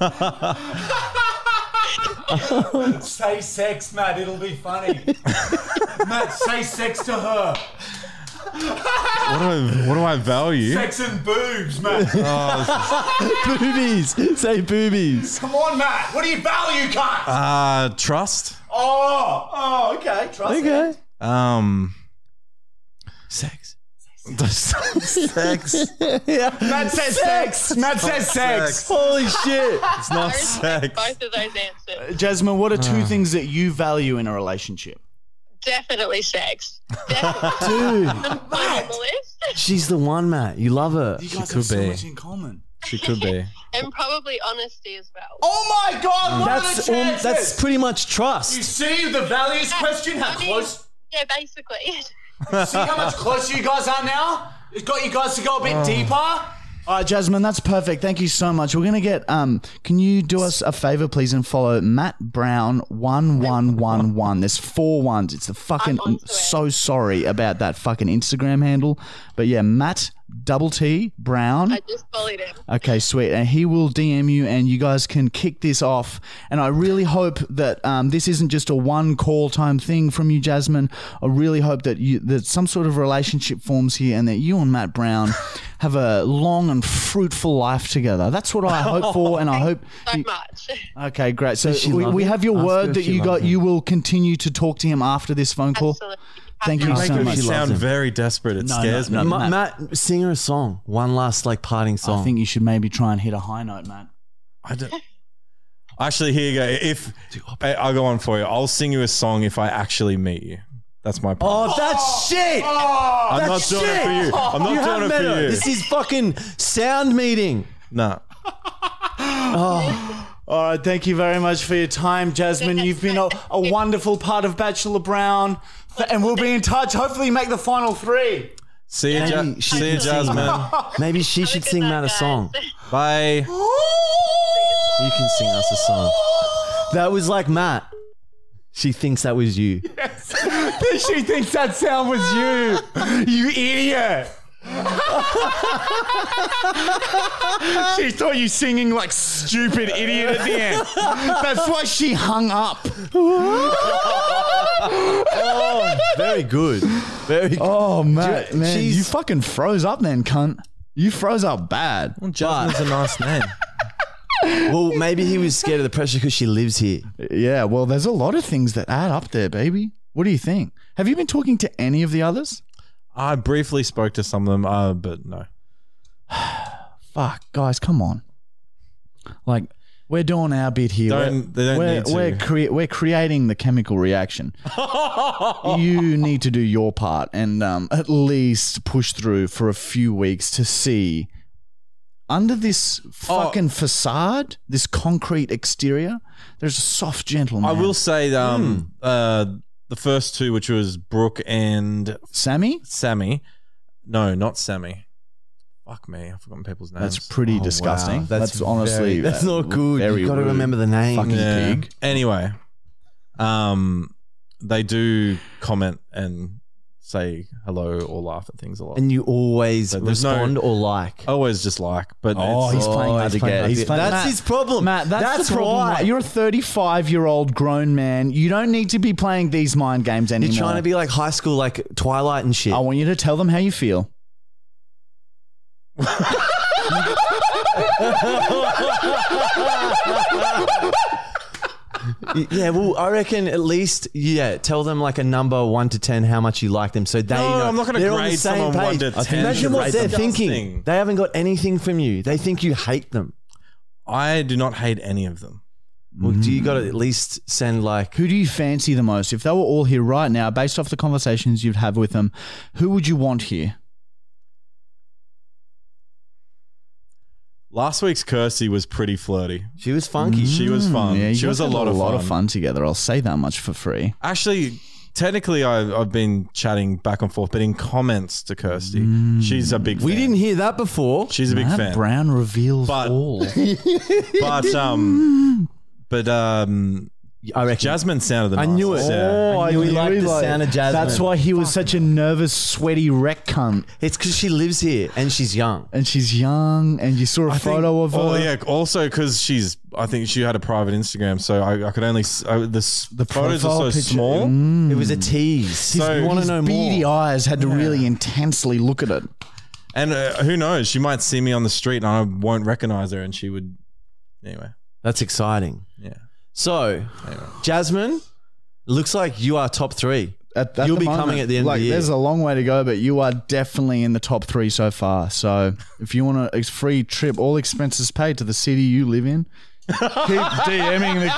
Say sex, Matt. It'll be funny. Matt, say sex to her. what do I, what do I value? Sex and boobs, Matt. Boobies. Say boobies. Come on, Matt. What do you value, cunt? Uh, trust. oh, oh, okay. Trust it. Okay. Um, Sex. sex. Yeah. Matt says sex. Matt says sex. Holy shit. It's I not respect sex. both of those answers. Jasmine, what are two things that you value in a relationship? Definitely sex. Definitely. Dude, Put it on the list. she's the one, Matt. You love her. You guys could have so be. much in common. She could be. And probably honesty as well. Oh my God! What That's are the um, chances? that's pretty much You trust. see the values question? How I mean, close? Yeah, basically. See how much closer you guys are now? It's got you guys to go a bit deeper. All right, Jasmine, that's perfect. Thank you so much. We're gonna get. Um, can you do us a favor, please, and follow Matt Brown one one one one. There's four ones. It's the fucking. I'm onto it. So sorry about that fucking Instagram handle, but yeah, Matt double T Brown. I just followed him. Okay, sweet. And he will D M you and you guys can kick this off. And I really hope that um, this isn't just a one call time thing from you, Jasmine. I really hope that you that some sort of relationship forms here and that you and Matt Brown have a long and fruitful life together. That's what I hope for, and I hope So you- much. Okay, great. So Does she we, love we him? have your Ask her word if that she you loves got. him. You will continue to talk to him after this phone call. Absolutely. Thank you Absolutely. so Make much. me She loves sound him. very desperate. It No, scares no, me. no. Ma- Matt, sing her a song. One last like parting song. I think you should maybe try and hit a high note, Matt. I don't. Actually, here you go. If I, I'll go on for you, I'll sing you a song if I actually meet you. That's my promise. Oh, that's shit! I'm not that's doing it shit! for you. I'm not You doing have it met for her. you. This is fucking sound meeting. No. All right, thank you very much for your time, Jasmine. You've been a, a wonderful part of Bachelor Brown, and we'll be in touch. Hopefully, make the final three. See you, ja- Maybe she see you, can sing. Jasmine. Maybe she should Good sing night, Matt a guys. song. Bye. You can sing us a song. That was like Matt. She thinks that was you. She thinks that sound was you. You idiot. She thought you singing like stupid idiot at the end. That's why she hung up. Oh, very good. Very good. Oh, man. Ju- man she's- you fucking froze up then, cunt. You froze up bad. Well, Jasmine's a nice name. Well, maybe he was scared of the pressure because she lives here. Yeah, well, there's a lot of things that add up there, baby. What do you think? Have you been talking to any of the others? I briefly spoke to some of them, uh, but no. Fuck, guys, come on. Like, we're doing our bit here. Don't- we're, they don't we're, need to. We're, crea- we're creating the chemical reaction. You need to do your part and um, at least push through for a few weeks to see under this fucking facade, this concrete exterior, there's a soft, gentle man. I will say um, uh, the first two, which was Brooke and Sammy? Sammy. No, not Sammy. Fuck me. I've forgotten people's names. That's pretty Oh, disgusting. wow. That's, That's honestly very- that's uh, not good. Very You got to rude. remember the name. Fucking Yeah. pig. Anyway, um, they do comment and say hello or laugh at things a lot. And you always So there's no- respond or like. I always just like, but Oh, it's, he's playing Oh, hard to he's playing get. hard He's to get. playing- That's Matt, his problem. Matt, that's, That's the problem. why. You're a thirty-five-year-old grown man. You don't need to be playing these mind games anymore. You're trying to be like high school, like Twilight and shit. I want you to tell them how you feel. Yeah, well, I reckon at least, yeah, tell them like a number one to ten how much you like them, so they No, know. I'm not gonna they're on grade the same someone one page. to I think ten. Imagine You what should they're rate them. thinking. Disgusting. They haven't got anything from you. They think you hate them. I do not hate any of them. Well, do you got to at least send like? Who do you fancy the most? If they were all here right now, based off the conversations you'd have with them, who would you want here? Last week's Kirsty was pretty flirty. She was funky. She was fun. Mm, yeah, you she guys was a had lot a of lot fun. of fun together. I'll say that much for free. Actually, technically, I, I've been chatting back and forth, but in comments to Kirsty, she's a big fan. We didn't hear that before. She's a big Matt fan. Brown reveals But- all. But, um, but, um, I reckon. Jasmine sounded the I knew nicest. it. Yeah. I knew he liked the sound of Jasmine. That's why he was such a nervous, sweaty wreck cunt. It's because she lives here and she's young. And she's young, and you saw a I think- photo of her. Oh yeah, also because she's, I think she had a private Instagram, so I, I could only s- uh, the s- The photos profile are so picture. small. Mm. It was a tease. So you want to His know beady more? eyes had to really intensely look at it. And uh, who knows? She might see me on the street and I won't recognize her, and she would. Anyway, That's exciting. yeah. So, Jasmine, looks like you are top three. At, at You'll the be moment, coming at the end like, of the year. There's a long way to go, but you are definitely in the top three so far. So if you want a free trip, all expenses paid to the city you live in, keep DMing the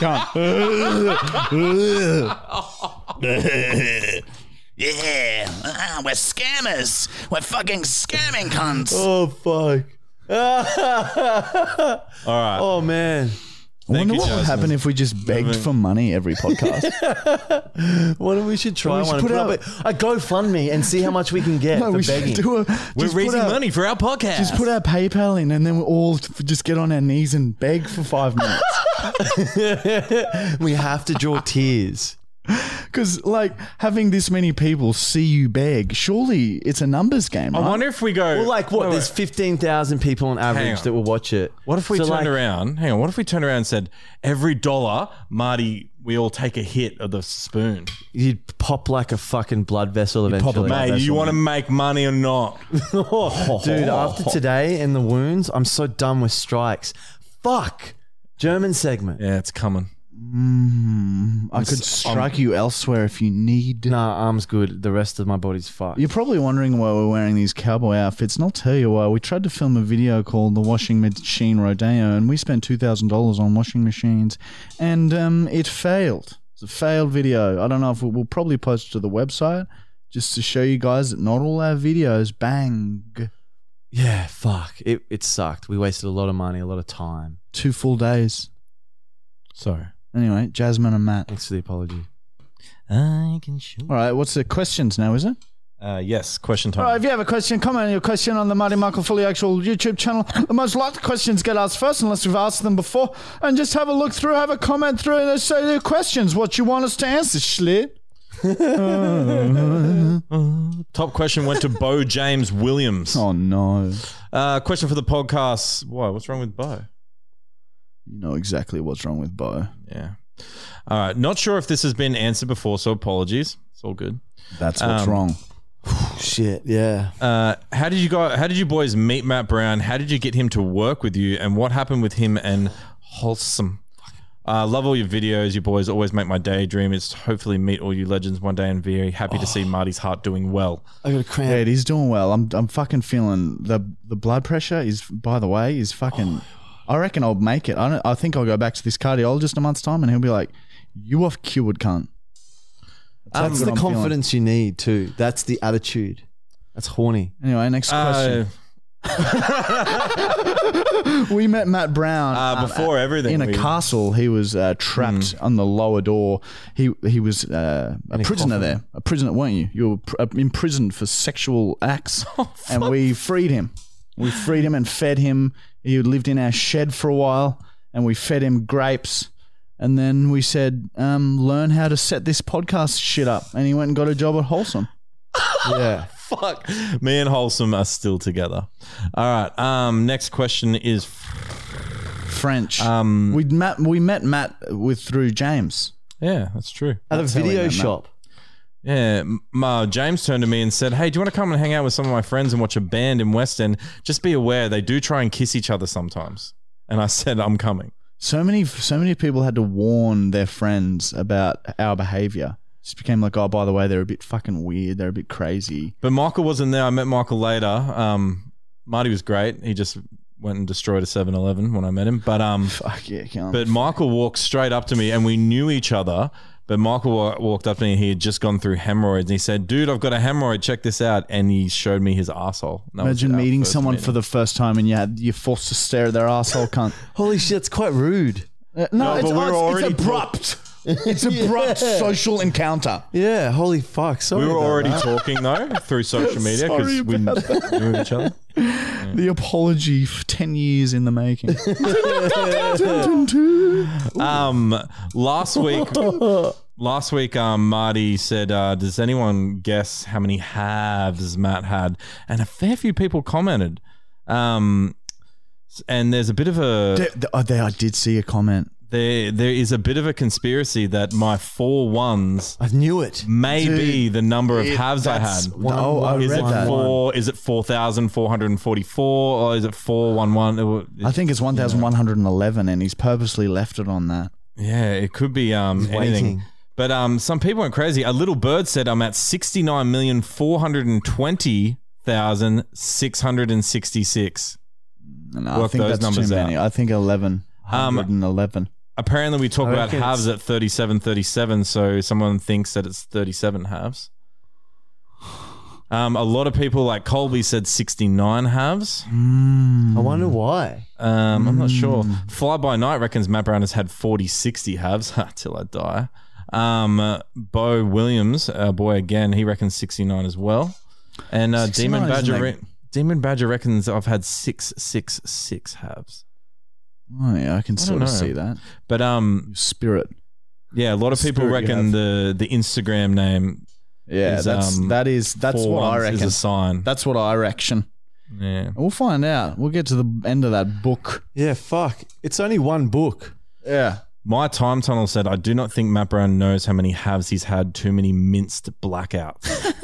cunt. Yeah, ah, we're scammers. We're fucking scamming cunts. Oh, fuck. All right. Oh, man. I wonder you, what would Jasmine. happen if we just begged Moving- for money every podcast. What if we should try We should one and put put out- up a, a GoFundMe and see how much we can get no, for we begging? should do a. We're just put raising our- money for our podcast. Just put our PayPal in, and then we'll all f- just get on our knees and beg for five minutes. We have to draw tears. Because, like, having this many people see you beg, surely it's a numbers game, I right? wonder if we go. Well, like what? Wait, There's wait. fifteen thousand people on average on. that will watch it. What if we So, turned like, around? Hang on. What if we turned around and said, every dollar, Marty, we all take a hit of the spoon? You'd pop like a fucking blood vessel pop a eventually. blood Mate, vessel, you want to man. make money or not? Dude, after today and the wounds, I'm so done with strikes. Fuck. German segment. Yeah, it's coming. I could strike you elsewhere if you need. Nah, arm's good. The rest of my body's fucked. You're probably wondering why we're wearing these cowboy outfits, and I'll tell you why. We tried to film a video called The Washing Machine Rodeo, and we spent two thousand dollars on washing machines, and um, it failed. It's a failed video. I don't know if we'll, we'll probably post it to the website just to show you guys that not all our videos bang. Yeah, fuck. It it sucked. We wasted a lot of money, a lot of time. Two full days. Sorry. Anyway, Jasmine and Matt. Thanks for the apology. I can show. All right, what's the questions now, is it? Uh, yes, question time. All right, if you have a question, comment on your question on the Marty Michael Fully Actual YouTube channel. The most likely questions get asked first, unless we've asked them before. And just have a look through, have a comment through, and say the questions, what you want us to answer, Schlit. Top question went to Bo James Williams. Oh, no. Uh, question for the podcast. Why? What's wrong with Bo? You know exactly what's wrong with Bo. Yeah. All right. Not sure if this has been answered before, so apologies. It's all good. That's what's Um, wrong. Shit, yeah. Uh, how did you go? How did you boys meet Matt Brown? How did you get him to work with you? And what happened with him and Wholesome? Uh, love all your videos. You boys always make my daydream. It's hopefully meet all you legends one day, and very happy to see Marty's heart doing well. I got a cramp. Yeah, he's doing well. I'm I'm fucking feeling the the blood pressure is, by the way, is fucking. I reckon I'll make it. I don't, I think I'll go back to this cardiologist in a month's time, and he'll be like, "You are cured, cunt." That's what the I'm feeling. confidence you need too. That's the attitude. That's horny. Anyway, next question. Uh, We met Matt Brown Uh, um, before everything, in a we- castle. He was uh, trapped on the lower door. He he was uh, a a prisoner coffin. there. A prisoner, weren't you? You were pr- uh, imprisoned for sexual acts, and we freed him. We freed him and fed him. He lived in our shed for a while, and we fed him grapes. And then we said, um, "Learn how to set this podcast shit up." And he went and got a job at Wholesome. Yeah. Fuck. Me and Wholesome are still together. All right. Um. Next question is French. um. we met we met Matt with through James. Yeah, that's true. At a That's how we video met Matt. shop. Yeah, m- uh, James turned to me and said, "Hey, do you want to come and hang out with some of my friends and watch a band in West End? Just be aware they do try and kiss each other sometimes." And I said, "I'm coming." So many, so many people had to warn their friends about our behavior. It just became like, oh, by the way, they're a bit fucking weird. They're a bit crazy. But Michael wasn't there. I met Michael later. Um, Marty was great. He just went and destroyed a seven eleven when I met him. But um, Fuck yeah, can't. but Michael walked straight up to me, and we knew each other. But Michael wa- walked up to me, and he had just gone through hemorrhoids. And he said, "Dude, I've got a hemorrhoid. Check this out." And he showed me his asshole. And that was Imagine our meeting first someone meeting. for the first time and you had, you're forced to stare at their asshole, cunt. Holy shit, it's quite rude. Uh, no, No, it's, but we were it's, already it's abrupt. It's abrupt Yeah. social encounter. Yeah, holy fuck. Sorry. We were about already that. talking though through social media Sorry because we knew each other. The apology for ten years in the making. Um, last week, last week, um, Marty said, uh, "Does anyone guess how many halves Matt had?" And a fair few people commented. Um, and there's a bit of a there, there- oh, there, I did see a comment. there there is a bit of a conspiracy that my four ones I knew it. may Dude, be the number of it- halves I that's- had. Oh, I Is read it that. four? Is it four thousand four hundred and forty-four, or is it four one one? I think it's one thousand one hundred eleven, and he's purposely left it on that. Yeah, it could be um, anything. waiting. But um, some people went crazy. A little bird said I'm at sixty-nine million four hundred twenty thousand six hundred sixty-six. And I Work think those that's numbers too many. out. I think eleven hundred eleven. Apparently, we talk I about reckon halves it's- at thirty-seven thirty-seven, so someone thinks that it's thirty-seven halves. Um, a lot of people, like Colby, said sixty-nine halves. I wonder why. Um, I'm not sure. Fly By Night reckons Matt Brown has had forty, sixty halves till I die. Um, uh, Bo Williams, our boy again, he reckons sixty-nine as well. And uh, Demon sixty-nine isn't Badger, that- re- Demon Badger reckons I've had six, six, six halves. Oh yeah, I can don't sort of know. see that. But um, Spirit. Yeah, a lot of people Spirit you reckon the the Instagram name Yeah, is, that's um, that is that's four what I ones reckon. is a sign. That's what I reckon. Yeah. We'll find out. We'll get to the end of that book. Yeah, fuck. It's only one book. Yeah. My time tunnel said, I do not think Matt Brown knows how many halves he's had. Too many minced blackouts.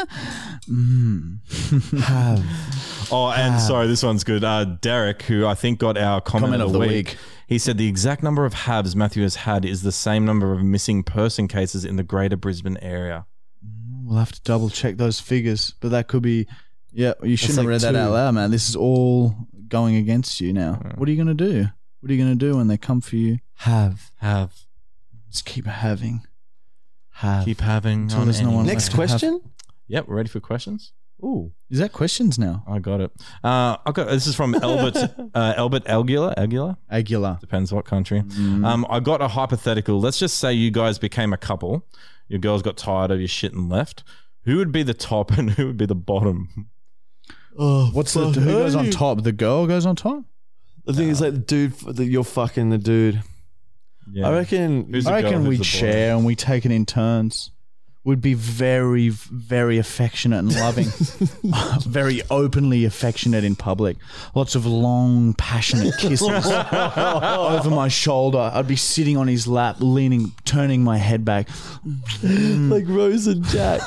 mm. Have. Oh, and sorry, this one's good. Uh, Derek, who I think got our comment, Comment of the, week, he said the exact number of halves Matthew has had is the same number of missing person cases in the greater Brisbane area. We'll have to double check those figures, but that could be. Yeah, you shouldn't like have read that two. out loud, man. This is all going against you now. What are you going to do? What are you going to do when they come for you? Have. Have. Just keep having. Have. Keep having. Until on there's no any- one Next left to have. question? Yep, we're ready for questions. Ooh. Is that questions now? I got it. Uh, I got this is from Albert uh, Albert Aguilar. Aguilar Aguilar. depends what country. Mm. Um, I got a hypothetical. Let's just say you guys became a couple. Your girls got tired of your shit and left. Who would be the top and who would be the bottom? Oh, What's the who goes on top? The girl goes on top. The thing is, like, the dude, the, you're fucking the dude. Yeah. I reckon. Who's the I girl, reckon who's we'd the boy? share and we take it in turns. We'd be very, very affectionate and loving. Very openly affectionate in public. Lots of long, passionate kisses over my shoulder. I'd be sitting on his lap, leaning, turning my head back. like Rose and Jack.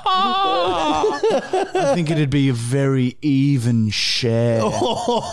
I think it'd be a very even share. Yeah,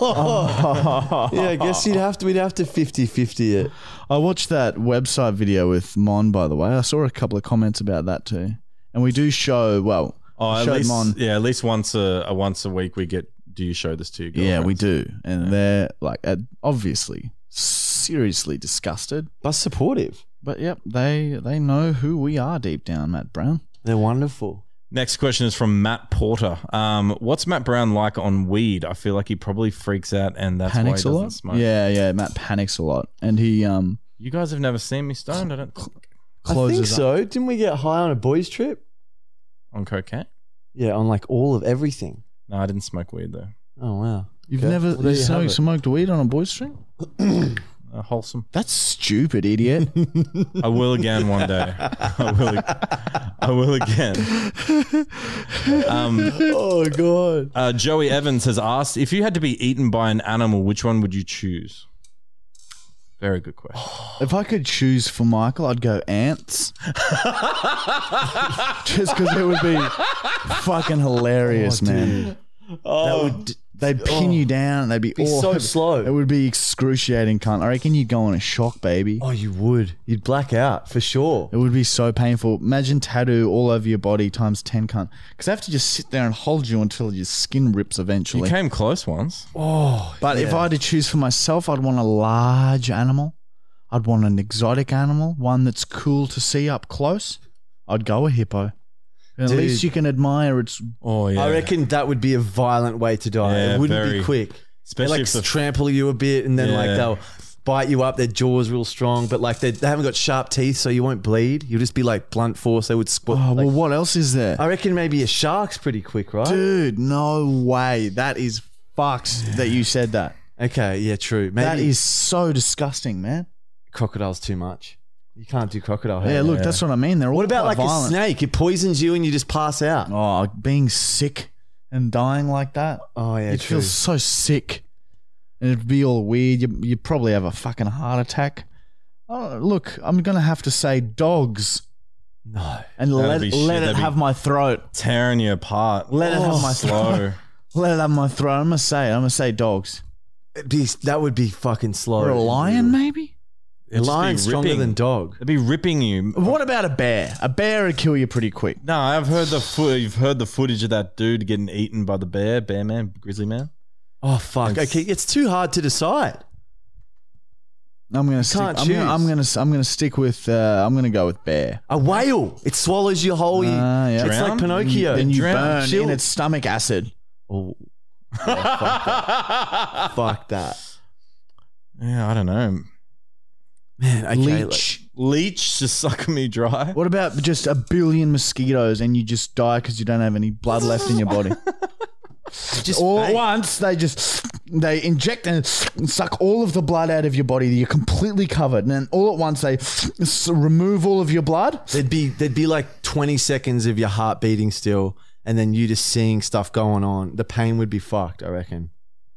I guess you'd have to. We'd have to fifty-fifty it. I watched that website video with Mon, by the way. I saw a couple of comments about that too. And we do show, well, Oh, at showed least, Mon. yeah, at least once a, a once a week we get. Do you show this to your Yeah, we girlfriends? do. And they're like, uh, obviously, seriously disgusted. But supportive. But yep, they they know who we are deep down, Matt Brown. They're wonderful. Next question is from Matt Porter. Um, what's Matt Brown like on weed? I feel like he probably freaks out, and that's Panics why a he doesn't lot. smoke. Yeah, yeah. Matt panics a lot, and he um You guys have never seen me stoned, I don't think. closes I think up. so. Didn't we get high on a boys' trip? On cocaine? Yeah, on like all of everything. No, I didn't smoke weed though. Oh wow. You've Okay. never Well, there you you so- have it. smoked weed on a boys' trip? Uh, wholesome. That's stupid, idiot. I will again one day. I will. I will again. Um, Oh god. uh, Joey Evans has asked if you had to be eaten by an animal, which one would you choose? Very good question. If I could choose for Michael, I'd go ants. Just because it would be fucking hilarious, man. That would, they'd pin you down. They'd be, Be all, so slow. It would be excruciating, cunt. I reckon you'd go on a shock, baby. Oh, you would. You'd black out for sure. It would be so painful. Imagine tattoo all over your body times ten, cunt. Because they have to just sit there and hold you until your skin rips You eventually. came close once. But if I had to choose for myself, I'd want a large animal. I'd want an exotic animal, one that's cool to see up close. I'd go a hippo. At Dude. least you can admire its. Oh yeah. I reckon that would be a violent way to die. Yeah, it wouldn't very. be quick. They Especially like if the trample you a bit and then like Yeah. they'll bite you up. Their jaw's real strong, but like they, they haven't got sharp teeth, so you won't bleed. You'll just be like blunt force. They would split. Oh, like- well, what else is there? I reckon maybe a shark's pretty quick, right? Dude, no way. That is fucked that you said that. Okay, yeah, true. Maybe That is so disgusting, man. crocodile's too much. You can't do crocodile. hey? Yeah, look, that's what I mean. They're all What about quite like violent. a snake? It poisons you and you just pass out. Oh, being sick and dying like that. Oh yeah, You'd true. feel so sick. And it'd be all weird. You, you'd probably have a fucking heart attack. Oh, look, I'm going to have to say dogs No. and That'd let, be shit. let it That'd be- have my throat. tearing you apart. Let it have my slow. throat. Let it have my throat. I'm going to say it. I'm going to say dogs. It'd be, that would be fucking slow. Or a lion, maybe? A It'd just be lion's stronger ripping. than dog. They'd be ripping you. What about a bear? A bear would kill you pretty quick. No, I've heard the fo- you've heard the footage of that dude getting eaten by the bear, bear man, grizzly man. Oh fuck. It's- Okay, it's too hard to decide. I'm going to stick. can't I'm gonna, choose. I'm going to. I'm going to stick with. Uh, I'm going to go with bear. A whale. It swallows your whole. You, Ah, yeah. It's Drown? like Pinocchio. Then you Drown. burn Chill. in its stomach acid. Oh. Yeah, fuck that. Fuck that. Yeah, I don't know. Man, okay. Leech. Leech just sucking me dry. What about just a billion mosquitoes and you just die because you don't have any blood left in your body? like, just All at fake. once, they just they inject and suck all of the blood out of your body. You're completely covered, and then all at once they s- remove all of your blood. There'd be there'd be like twenty seconds of your heart beating still, and then you just seeing stuff going on. The pain would be fucked, I reckon.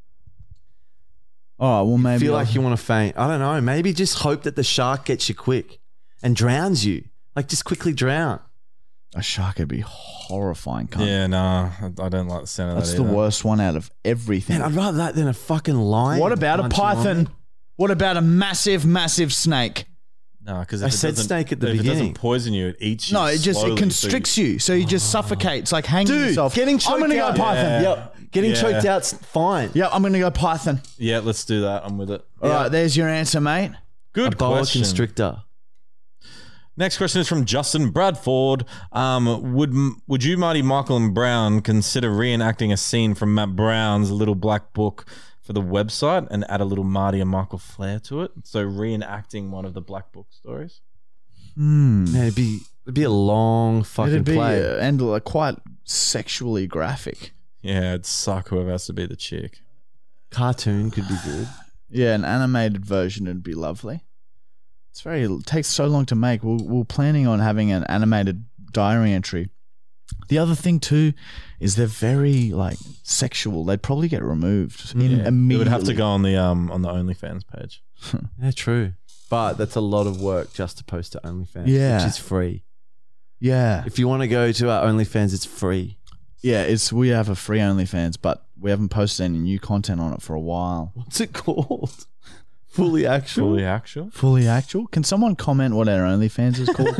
Oh well, maybe Feel I'll- like you want to faint. I don't know. Maybe just hope that the shark gets you quick and drowns you. Like just quickly drown. a shark would be horrifying. Cunt. Yeah, nah, I I don't like the sound of That's that the either. worst one out of everything. Man, I'd rather that than a fucking lion. What about a punching on python? me. What about a massive, massive snake? No, because I said snake at the if it beginning. doesn't poison you, it eats you. No, it just slowly, it constricts you, so you just suffocate. It's like hanging Dude, yourself. getting choked I'm gonna out. go python. Yeah. Yep. Getting Yeah. choked out's fine. Yep, I'm gonna go python. So, yeah, let's do that. I'm with it. All right, there's your answer, mate. Good a boa question. constrictor. Next question is from Justin Bradford. Um, would would you, Marty, Michael, and Brown consider reenacting a scene from Matt Brown's Little Black Book for the website and add a little Marty and Michael flair to it? So reenacting one of the Black Book stories. Hmm. Man, it'd be it'd be a long fucking It'd be play. uh, and uh, quite sexually graphic. Yeah, it'd suck whoever has to be the chick. Cartoon could be good. Yeah, an animated version would be lovely. It's very. It takes so long to make. We're, we're planning on having an animated diary entry. The other thing too is they're very like sexual. They'd probably get removed in, Yeah. immediately. It would have to go on the um on the OnlyFans page. Yeah, true. But that's a lot of work just to post to OnlyFans, Yeah. which is free. Yeah, If you want to go to our OnlyFans, it's free. yeah. It's we have a free OnlyFans, but we haven't posted any new content on it for a while. What's it called? Fully actual. Fully actual. Fully actual. Can someone comment what our OnlyFans is called?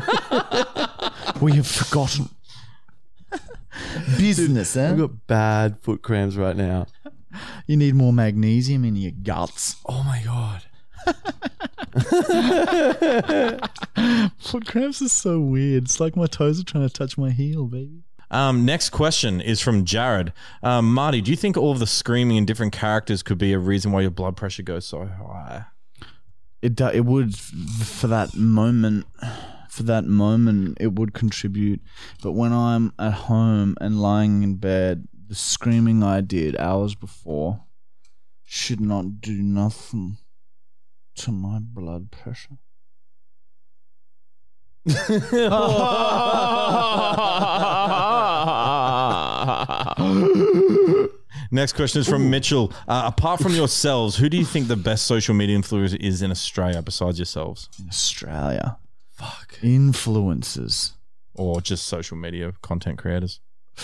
We have forgotten. Business, eh? I've got bad foot cramps right now. You need more magnesium in your guts. Oh my god. Foot cramps is so weird. It's like my toes are trying to touch my heel, baby. Um, next question is from Jared. Um, Marty, do you think all of the screaming in different characters could be a reason why your blood pressure goes so high? It do, it would f- for that moment. For that moment, it would contribute. But when I'm at home and lying in bed, the screaming I did hours before should not do nothing to my blood pressure. Next question is from Mitchell. Uh, apart from yourselves, who do you think the best social media influencer is in Australia besides yourselves? In Australia, fuck influencers. Or just social media content creators?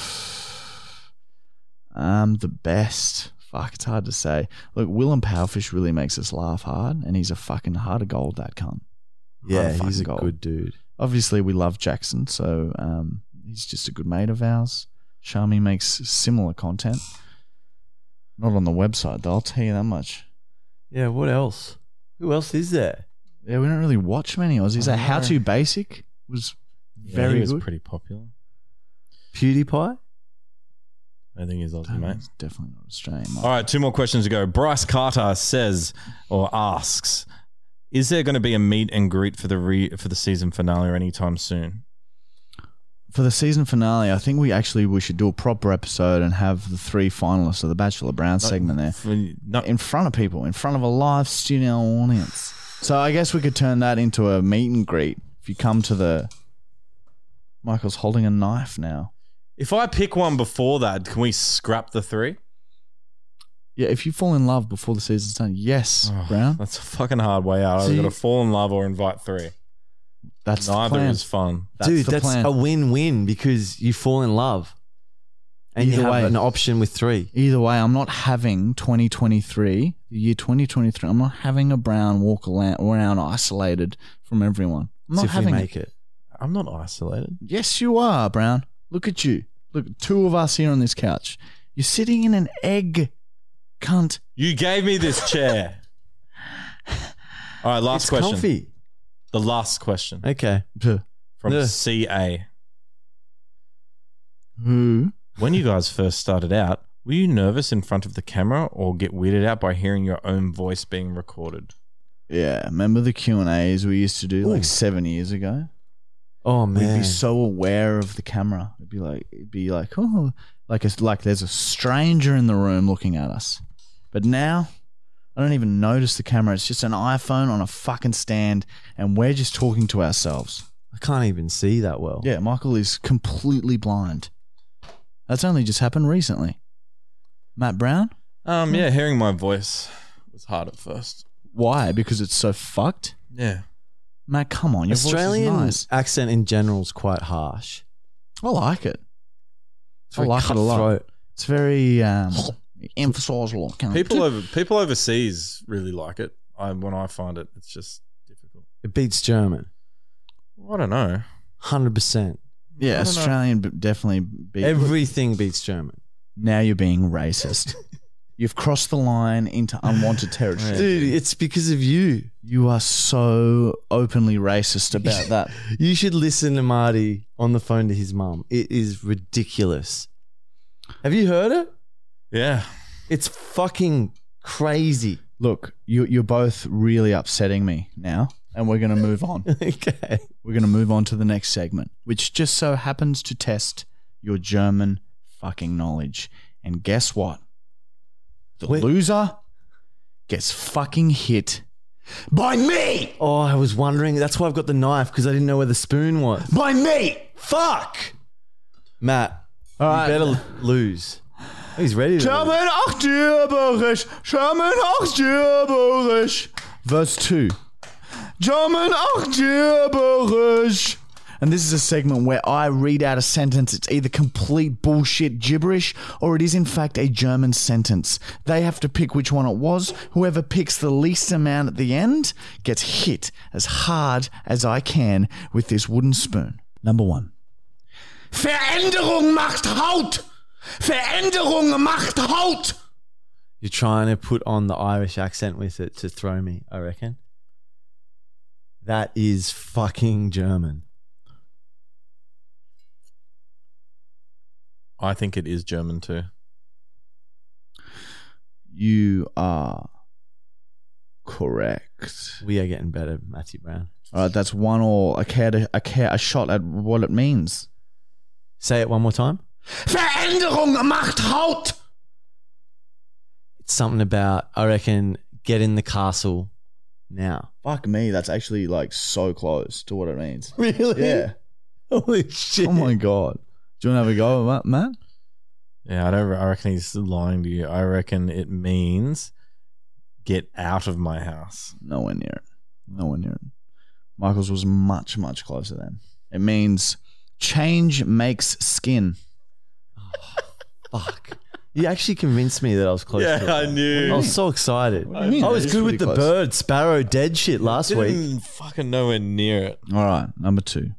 Um, the best. Fuck, it's hard to say. Look, Willem Powerfish really makes us laugh hard, and he's a fucking heart of gold, that cunt. Yeah, Heart of he's a fucking gold. good dude. Obviously, we love Jackson, so um, he's just a good mate of ours. Shami makes similar content. Not on the website, though, I'll tell you that much. Yeah, what else? Who else is there? Yeah, we don't really watch many Aussies. That How To Basic was Yeah, very he was good. pretty popular. PewDiePie? I think he's Aussie, mate. It's definitely not Australian. mate. All right, two more questions to go. Bryce Carter says or asks, is there going to be a meet and greet for the re- for the season finale or anytime soon? For the season finale, I think we actually we should do a proper episode and have the three finalists of the Bachelor Brown segment there For- no, in front of people, in front of a live studio audience. So I guess we could turn that into a meet and greet. If you come to the Michael's holding a knife now. if I pick one before that, can we scrap the three? Yeah, if you fall in love before the season's done, yes, Oh, Brown. That's a fucking hard way out. So I've got you- to fall in love or invite three. That's the Neither plan. is fun. That's Dude, the that's plan. a win-win because you fall in love. And you Either have way. an option with three. Either way, I'm not having twenty twenty-three, the year twenty twenty-three. I'm not having a Brown walk around, around isolated from everyone. I'm not See if we having make it. it. I'm not isolated. Yes, you are, Brown. Look at you. Look, two of us here on this couch. You're sitting in an egg, cunt. You gave me this chair. All right, last It's question. comfy. The last question Okay. Puh. from Yeah. C A. Who? When you guys first started out, were you nervous in front of the camera or get weirded out by hearing your own voice being recorded? Yeah, remember the Q and A's we used to do Ooh. like seven years ago? Oh, We'd man. be so aware of the camera. It'd be like, it'd be like, oh, like it's like there's a stranger in the room looking at us. But now, I don't even notice the camera. It's just an iPhone on a fucking stand, and we're just talking to ourselves. I can't even see that well. Yeah, Michael is completely blind. That's only just happened recently. Matt Brown? Um, yeah, hearing my voice was hard at first. Why? Because it's so fucked? Yeah. Matt, come on. Your Australian voice is nice. accent in general is quite harsh. I like it. It's I very like it a lot. cutthroat. It's very um, emphasise a lot. Kind of- People over people overseas really like it. I when I find it, it's just difficult. It beats German. I don't know. one hundred percent. Yeah, I don't know. Australian b- definitely beat. Everything beats German. Now you're being racist. You've crossed the line into unwanted territory. Dude, it's because of you. You are so openly racist about that. You should listen to Marty on the phone to his mum. It is ridiculous. Have you heard it? Yeah. It's fucking crazy. Look, you, you're both really upsetting me now, and we're going to move on. Okay. We're going to move on to the next segment, which just so happens to test your German fucking knowledge. And guess what? The Wait. loser gets fucking hit by me! Oh, I was wondering. That's why I've got the knife, because I didn't know where the spoon was. By me! Fuck! Matt, All right. you better lose. He's ready to German lose. auch Gibberish. German auch Gibberish. Verse two. German auch Gibberish. And this is a segment where I read out a sentence. It's either complete bullshit gibberish or it is in fact a German sentence. They have to pick which one it was. Whoever picks the least amount at the end gets hit as hard as I can with this wooden spoon. Number one. Veränderung macht Haut. Veränderung macht Haut. You're trying to put on the Irish accent with it to throw me, I reckon. That is fucking German. I think it is German too. You are correct. We are getting better, Matthew Brown. All right, that's one all. A care, a care, a shot at what it means. Say it one more time. Veränderung macht Haut. It's something about, I reckon, get in the castle now. Fuck me, that's actually like so close to what it means. Really? Yeah. Holy shit. Oh my god. Do you want to have a go at that, Matt? Yeah, I don't. I reckon he's lying to you. I reckon it means get out of my house. Nowhere near it. Nowhere near it. Michael's was much, much closer then. It means change makes skin. Fuck. You actually convinced me that I was close to it. I knew. I was so excited. What do you mean? I was It is good with pretty the close. bird, sparrow, dead shit last week. Didn't fucking nowhere near it. All right, number two.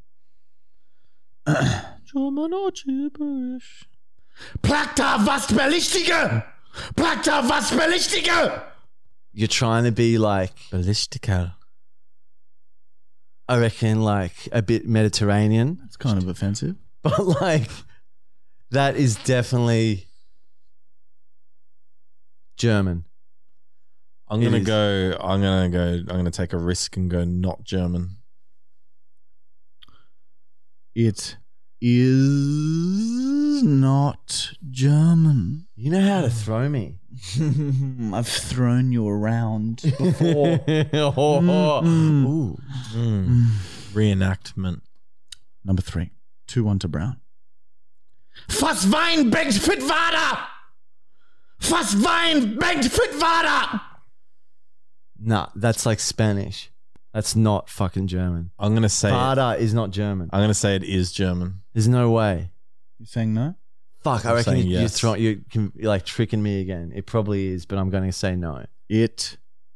German or gibberish? Plakta was belichtige! Plakta was belichtige! You're trying to be like, Ballistical. I reckon, like a bit Mediterranean, It's kind of offensive. but like that is definitely German. I'm It gonna is. go. I'm gonna go. I'm gonna take a risk and go not German. It is not German. You know how to throw me. I've thrown you around before. oh, ooh. Mm. Reenactment. Number three. two one to Brown. Fass Wein bängt fit Wader! Fass Wein bängt fit Wader! Nah, that's like Spanish. That's not fucking German. I'm gonna say. It. Vada is not German. I'm gonna say it is German. There's no way. You saying no? Fuck, I I'm reckon saying you, yes. you're, throw, you're, you're like tricking me again. It probably is, but I'm going to say no. It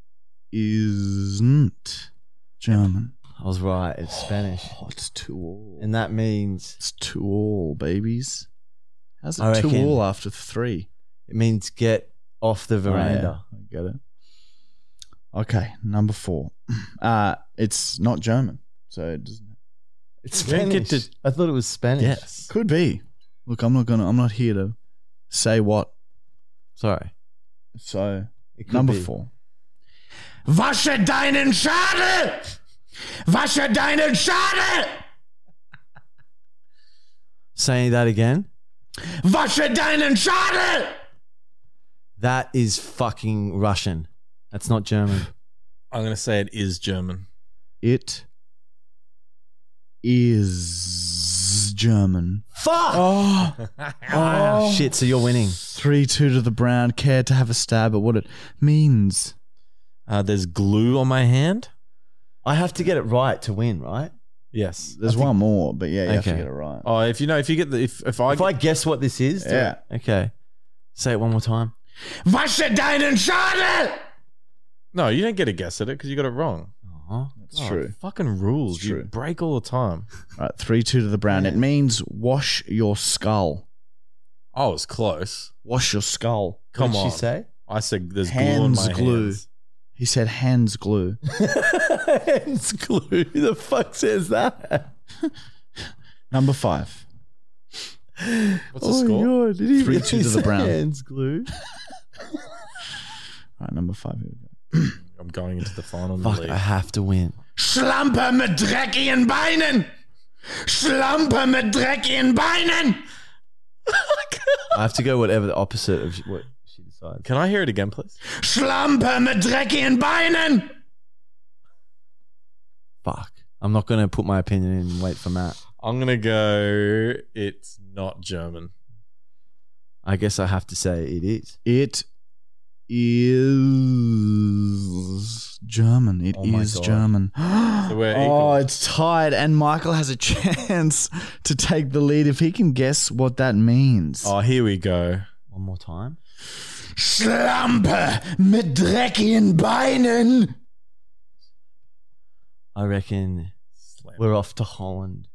isn't German. I was right. It's Spanish. Oh, it's two all. And that means, It's two all, babies. How's I it two reckon- all after three? it means get off the veranda. Oh, yeah, I get it. Okay, number four. Uh, it's not German, so it doesn't. It's You don't Spanish. get to- I thought it was Spanish. Yes. Could be. Look, I'm not gonna. I'm not here to say what. Sorry. So It could number be. four. Wasche deinen Schadel! Wasche deinen Schadel! Saying that again. Wasche deinen Schadel! That is fucking Russian. That's not German. I'm going to say it is German. It is German. Fuck! Oh, Oh, shit, so you're winning. three two to the Brown. Care to have a stab at what it means? Uh, there's glue on my hand. I have to get it right to win, right? Yes. There's one more, but yeah, you have to Okay. get it right. Oh, if you know, if you get the, if if I, If I guess what this is, do Yeah. it. Okay. Say it one more time. Wasche deinen Schadel! no, you don't get a guess at it because you got it wrong. Oh. That's Oh, true. Fucking rules. It's You true. break all the time. All right, three two to the Brown. It means wash your skull. Oh, it's close. Wash your skull. Come what did on. she say? I said there's Hands glue on my glue. hands. He said hands glue. Hands glue. Who the fuck says that? Number five. What's the score? Oh God. Did he Three, really two to the say Brown. Hands glue. All right, number five. Here we go. I'm going into the final. Fuck, league. I have to win. Schlampe mit dreckigen Beinen! Schlampe mit dreckigen Beinen! I have to go whatever the opposite of what she decides. Can I hear it again, please? Schlampe mit dreckigen Beinen! Fuck. I'm not going to put my opinion in and wait for Matt. I'm gonna go. It's not German. I guess I have to say it is. It is German. It Oh my is God. German. So we're Oh, equal. it's tied, and Michael has a chance to take the lead if he can guess what that means. Oh, here we go. One more time. Schlampe mit dreckigen Beinen! I reckon we're off to Holland.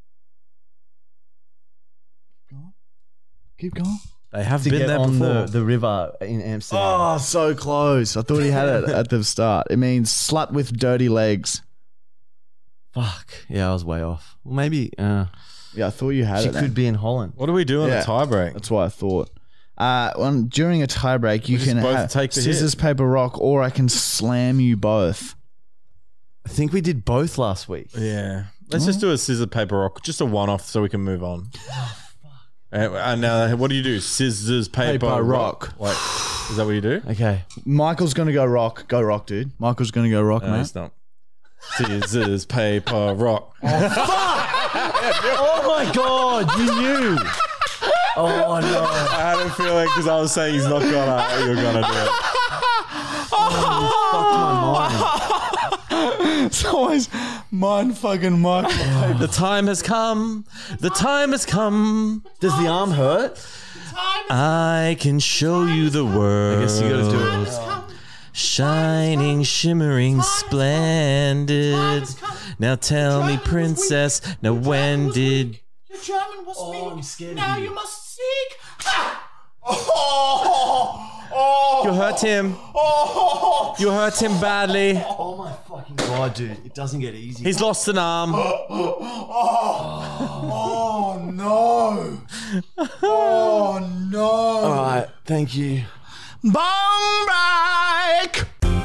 Keep going. They have To been get there on before. the, the river in Amsterdam. Oh, so close. I thought he had it at the start. It means slut with dirty legs. Fuck. Yeah, I was way off. Well, maybe uh, Yeah, I thought you had she it. then. could be in Holland. What do we do on Yeah. a tiebreak? That's what I thought. Uh, when, during a tiebreak, you We just can both have take the scissors, paper, rock, or I can slam you both. I think we did both last week. Yeah. Let's just do a scissors, paper, rock. Just a one-off so we can move on. And and now, what do you do? Scissors, paper, Paper, rock. rock. Like, is that what you do? Okay. Michael's going to go rock. Go rock, dude. Michael's going to go rock, No, mate. it's not. Scissors, paper, rock. Oh my God, you knew. Oh no. I had a feeling because I was saying he's not gonna, you're gonna do it. Fucked my mind. It's always mind fucking Michael. The time has come. The time has come. Does the arm hurt? I can show you the world. I guess you gotta do it. Shining, shimmering, splendid. Now tell me, princess, now when did... Your German was Oh, weak. I'm scared of Now you. you must seek. Ah! Oh, oh, You hurt him. oh, You hurt him badly. Oh my fucking God, dude. It doesn't get easy. He's lost an arm. oh, no. Oh, no. All right, thank you. Bong break!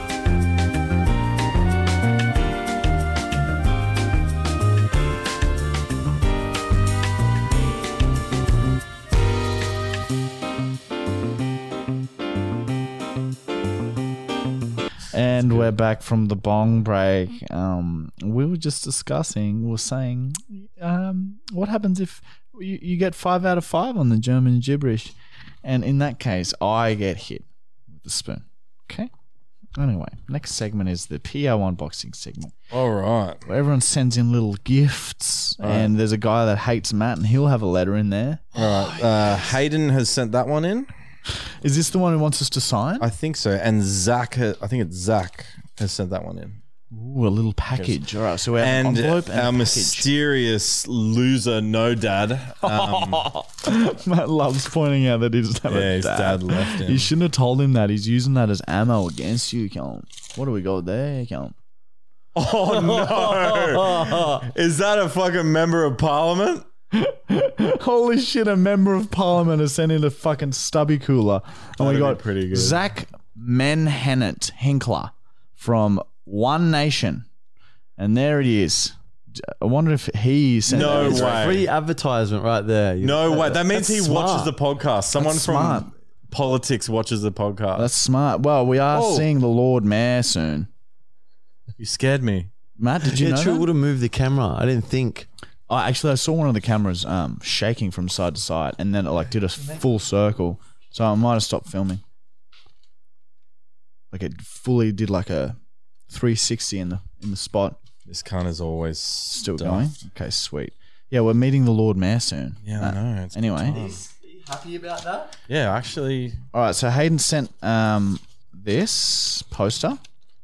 And we're back from the bong break. Um, we were just discussing, we were saying, um, what happens if you, you get five out of five on the German gibberish? And in that case, I get hit with the spoon. Okay? Anyway, next segment is the P O unboxing segment, All right. where everyone sends in little gifts. And there's a guy that hates Matt, and he'll have a letter in there. All right. Uh, Hayden has sent that one in. Is this the one who wants us to sign? I think so. And Zach, ha- I think it's Zach has sent that one in. Ooh, a little package. All right, so we have an And envelope and our a package. mysterious loser, no dad. Um, Matt loves pointing out that he doesn't have yeah, a his dad. dad left him. You shouldn't have told him that. He's using that as ammo against you, Count. What do we got there, Count? Oh no! Is that a fucking member of parliament? Holy shit, a member of parliament has sent in a fucking stubby cooler. And we That'd be got pretty good. Zach Menhennett Hinkler from One Nation. And there it is. I wonder if he sent No that. way. Free advertisement right there. You- No way. That means that's he smart. watches the podcast. Someone That's from smart. politics watches the podcast. That's smart. Well, we are Oh. seeing the Lord Mayor soon. You scared me. Matt, did you yeah, know true. that? Would have moved the camera. I didn't think. Oh, actually, I saw one of the cameras um, shaking from side to side, and then it like did a full circle. So I might have stopped filming. Like it fully did like a three sixty in the in the spot. This cunt is always Still stuffed. going. Okay, sweet. Yeah, we're meeting the Lord Mayor soon. Yeah, Matt. I know. It's Anyway. good time. Are you happy about that? Yeah, actually, All right, so Hayden sent um, this poster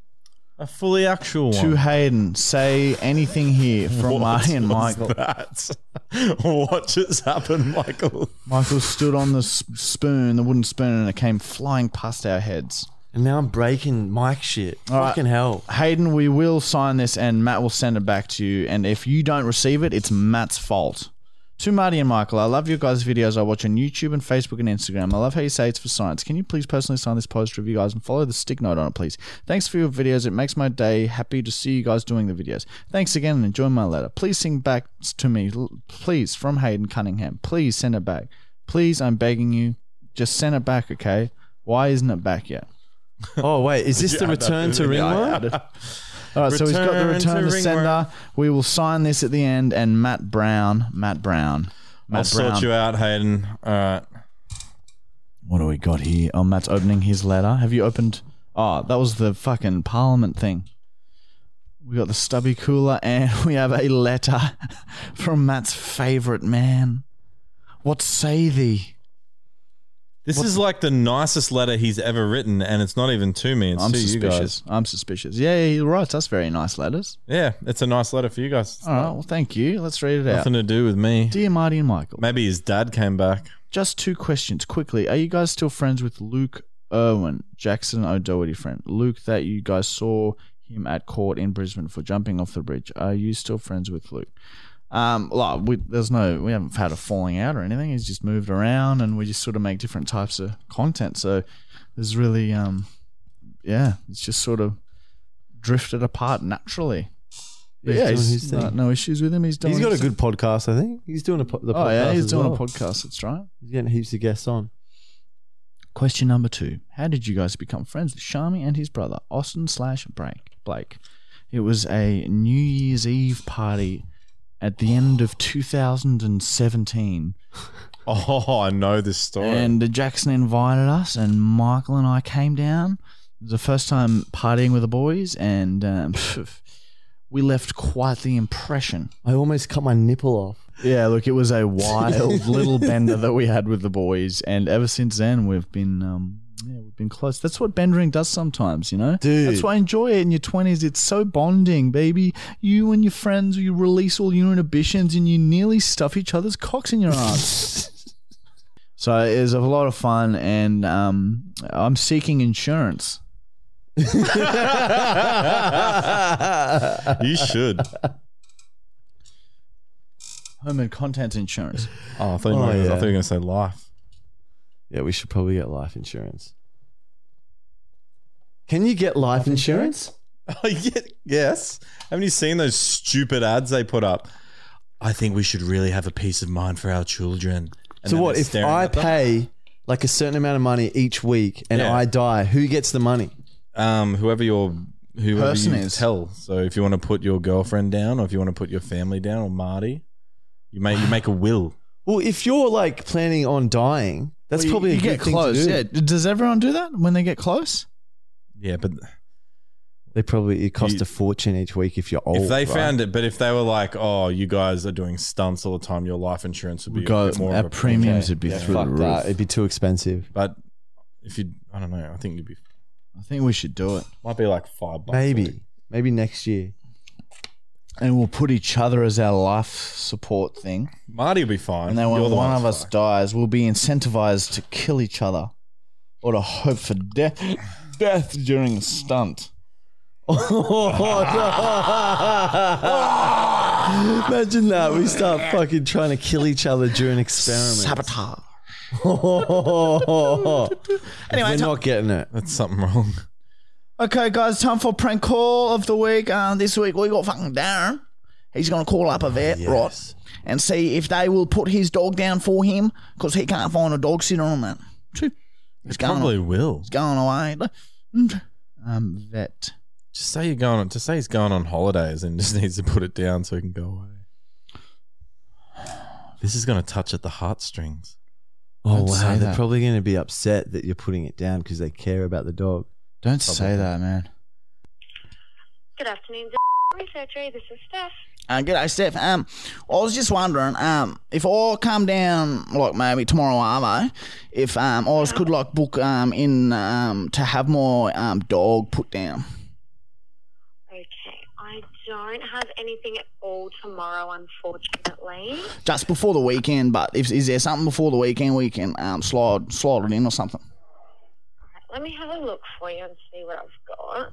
a fully actual one. to Hayden. Say anything here from What Marty and was Michael. that? What just happened, Michael? Michael stood on the s- spoon, the wooden spoon, and it came flying past our heads. And now I'm breaking mic shit. All right. Fucking hell. Hayden, we will sign this and Matt will send it back to you. And if you don't receive it, it's Matt's fault. To Marty and Michael, I love your guys' videos I watch on YouTube and Facebook and Instagram. I love how you say it's for science. Can you please personally sign this poster of you guys and follow the stick note on it, please? Thanks for your videos. It makes my day. Happy to see you guys doing the videos. Thanks again and enjoy my letter. Please sing back to me. L- Please, from Hayden Cunningham. Please send it back. Please, I'm begging you. Just send it back, okay? Why isn't it back yet? Oh, wait. Is this the return to ringworm? All right, so he's got the Return return to to sender. We will sign this at the end, and Matt Brown, Matt Brown, Matt I'll sort Brown. you out, Hayden. All right. What do we got here? Oh, Matt's opening his letter. Have you opened? Oh, that was the fucking Parliament thing. We got the stubby cooler, and we have a letter from Matt's favourite man. What say thee? This is like the nicest letter he's ever written, and it's not even to me. It's I'm to you guys. suspicious. I'm suspicious. Yeah, yeah, he writes us very nice letters. Yeah, it's a nice letter for you guys. It's All right, well, thank you. Let's read it out. nothing to do with me. Dear Marty and Michael. Maybe his dad came back. Just two questions quickly. Are you guys still friends with Luke Irwin, Jackson O'Doherty friend? Luke, that you guys saw him at court in Brisbane for jumping off the bridge. Are you still friends with Luke? Um, like we, there's no, we haven't had a falling out or anything. He's just moved around, and we just sort of make different types of content. So there's really, um, yeah, it's just sort of drifted apart naturally. But He's yeah, doing he's his thing. no, no issues with him. He's doing. He's got a his- good podcast, I think. He's doing a po- the podcast. Oh yeah, he's as doing well. a podcast. That's right. He's getting heaps of guests on. Question number two. How did you guys become friends with Shami and his brother, Austin slash Blake? Blake. It was a New Year's Eve party at the end of two thousand seventeen. Oh, I know this story. And Jackson invited us, and Michael and I came down. It was the first time partying with the boys, and um, we left quite the impression. I almost cut my nipple off. Yeah, look, it was a wild little bender that we had with the boys, and ever since then we've been, um, yeah, we've been close. That's what bendering does sometimes, you know. Dude. That's why I enjoy it in your twenties. It's so bonding, baby. You and your friends, you release all your inhibitions, and you nearly stuff each other's cocks in your ass. So it was a lot of fun, and um, I'm seeking insurance. You should. Home and contents insurance. Oh, I thought you, Oh, were, yeah. I thought you were going to say life. Yeah, we should probably get life insurance. Can you get life insurance? Oh, yeah, yes. Haven't you seen those stupid ads they put up? I think we should really have a peace of mind for our children. And So then what they're if staring I at them. pay like a certain amount of money each week and Yeah. I die? Who gets the money? um, whoever your whoever Person you is. tell. So if you want to put your girlfriend down, or if you want to put your family down, or Marty, you make you make a will. Well, if you're like planning on dying, that's Well, probably you, a you good get thing close. to do. Yeah. Does everyone do that when they get close? Yeah, but They probably it costs You- a fortune each week if you're old. if they right? found it, but if they were like, "Oh, you guys are doing stunts all the time," your life insurance would be We a got bit more our of a premiums Okay. would be yeah, through fuck the roof. that, it'd be too expensive. But if you, I don't know. I think you'd be I think we should do it. might be like five bucks. a Maybe, week. maybe next year. And we'll put each other as our life support thing. Marty will be fine. And then when You're the one one of that's us fucked. dies, we'll be incentivized to kill each other or to hope for death death during a stunt. Imagine that we start fucking trying to kill each other during experiments. Sabotage. Anyway, we're not getting it. That's something wrong. Okay, guys, time for prank call of the week. Uh, this week we got fucking Darren. He's going to call up a vet, right, and see if they will put his dog down for him because he can't find a dog sitter on that. True. He's It going probably on, will. he's going away. Um, vet. Just say you're going on. Just say he's going on holidays and just needs to put it down so he can go away. This is going to touch at the heartstrings. Oh, Don't wow. say They're that. probably going to be upset that you're putting it down because they care about the dog. Don't say that, man. Good afternoon, researcher. This is Steph. Uh, g'day, Steph. Um, I was just wondering, um, if I come down like maybe tomorrow, Arvo, if um I was, could like book um in um to have my um dog put down. Okay, I don't have anything at all tomorrow, unfortunately. Just before the weekend, but if is there something before the weekend we can um slide slide it in or something? All right, let me have a look for you and see what I've got.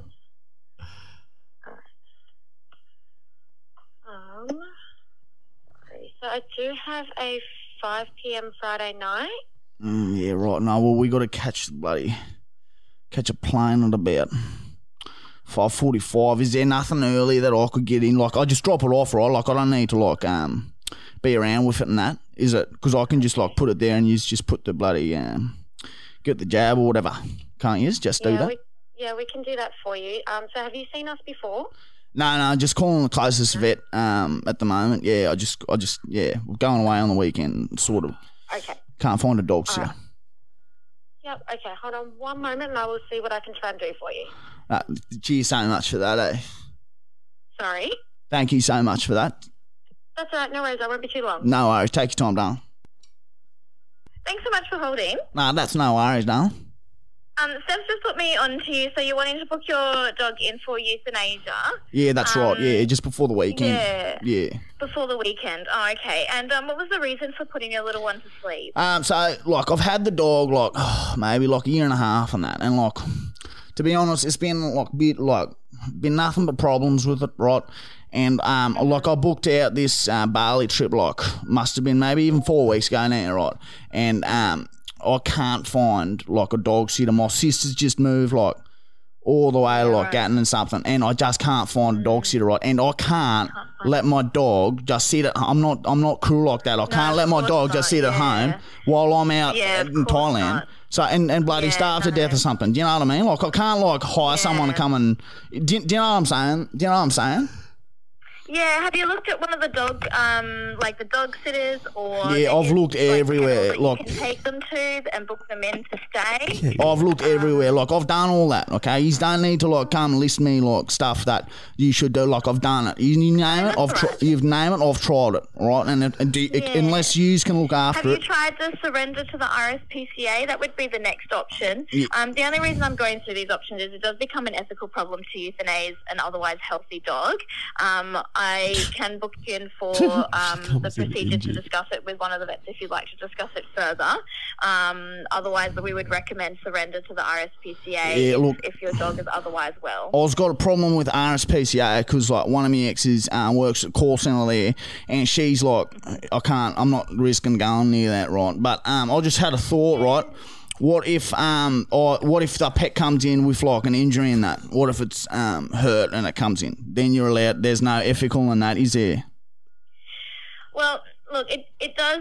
Um, okay, so I do have a five p.m. Friday night. Mm, yeah, right. No, well we got to catch the bloody catch a plane at about five forty-five. Is there nothing early that I could get in? Like I just drop it off, right? Like I don't need to like um be around with it and that. Is it? Because I can just like put it there and you just put the bloody um get the jab or whatever. Can't you just do yeah, that? we, yeah, we can do that for you. Um, so have you seen us before? No, no, just calling the closest vet um at the moment. Yeah, I just, I just, yeah, we're going away on the weekend. Sort of Okay. can't find a dog All sitter. right. Yep. Okay. Hold on one moment, and I will see what I can try and do for you. Uh, cheers so much for that, eh? Sorry. Thank you so much for that. That's all right. No worries. I won't be too long. No worries. Take your time, darling. Thanks so much for holding. Nah, that's no worries, darling. Um, Steph's just put me on to you, so you're wanting to book your dog in for euthanasia Yeah, that's Um, right. Yeah, just before the weekend. yeah. Yeah. before the weekend. Oh, okay. And um, what was the reason for putting your little one to sleep? Um, so like I've had the dog like oh, maybe like a year and a half and that, and like to be honest, it's been like bit like been nothing but problems with it, right? And um, like I booked out this uh, Bali trip like must have been maybe even four weeks ago now, right? And um, I can't find like a dog sitter. My sister's just moved like all the way to like right. Gatton and something, and I just can't find a dog sitter, right? And I can't let my dog just sit at. I'm not. I'm not cruel like that. I can't of let my course dog not, just sit at yeah. home while I'm out Yeah, of in course Thailand. not. So and, and bloody Yeah, starve to no. death or something. Do you know what I mean? Like I can't like hire someone to Yeah. come and. Do, do you know what I'm saying? Do you know what I'm saying? Yeah, have you looked at one of the dog, um, like the dog sitters, or Yeah, I've there's, looked like, everywhere, kennels that like- you can take them to and book them in to stay. I've looked everywhere. Like I've done all that. Okay, you don't need to like come and list me like stuff that you should do. Like I've done it. You, you name it. I've that's tr- right. you've name it. I've tried it. Right, and, it, and do, Yeah. unless you can look Have after you it. tried to surrender to the R S P C A? That would be the next option. Yeah. Um, the only reason I'm going through these options is it does become an ethical problem to euthanize an otherwise healthy dog. Um, I can book you in for um, the procedure to discuss it with one of the vets if you'd like to discuss it further. Um, otherwise, we would recommend surrender to the R S P C A Yeah, if, look- if your dog is otherwise well. I was got a problem with R S P C A because like one of my exes uh, works at call centre there, and she's like, I can't, I'm not risking going near that, right? But um, I just had a thought, right? What if um, or what if the pet comes in with like an injury in that? What if it's um hurt and it comes in? Then you're allowed. There's no ethical in that, is there? Well, look, it, it does.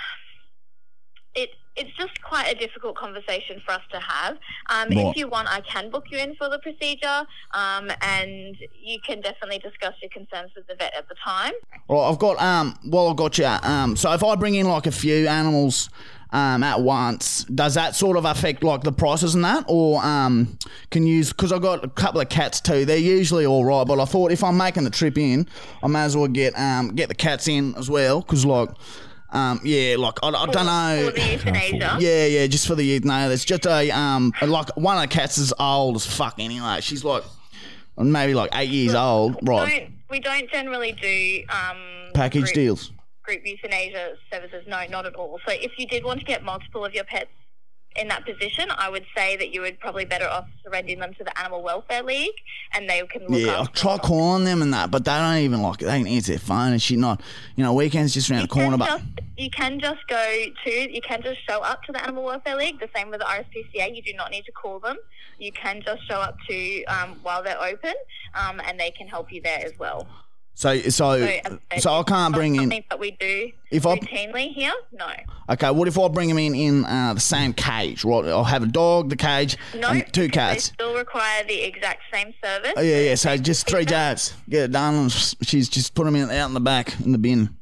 It it's just quite a difficult conversation for us to have. Um, Right. If you want, I can book you in for the procedure, um, and you can definitely discuss your concerns with the vet at the time. Well, I've got um. Well, I've got you. Um. So if I bring in like a few animals. Um, at once, does that sort of affect like the prices and that, or um, can use because I've got a couple of cats too. They're usually all right, but I thought if I'm making the trip in, I may as well get um get the cats in as well because like um yeah like I, I don't know. For the euthanasia. Yeah, yeah, just for the youth. No, it's just a um like one of the cats is old as fuck anyway. She's like maybe like eight years old, We right? don't, we don't generally do um, Package group, deals. group euthanasia services. No, not at all. So if you did want to get multiple of your pets in that position, I would say that you would probably better off surrendering them to the Animal Welfare League, and they can look Yeah, I after try them. calling them and that, but they don't even like they don't answer their phone and shit. Not, you know, weekends just around the corner. You But can, just, you can just go to, you can just show up to the Animal Welfare League, the same with the R S P C A. You do not need to call them. You can just show up to um, while they're open, um, and they can help you there as well. So, so, So, so, as I said, I it's can't not bring in. something that we do If I- routinely here. No. Okay, what if I bring them in in uh, the same cage? Right, I'll have a dog, the cage, No, and two because cats. They still require the exact same service. Oh yeah, yeah. So just three jabs. Get it done. And she's just put them in out in the back in the bin.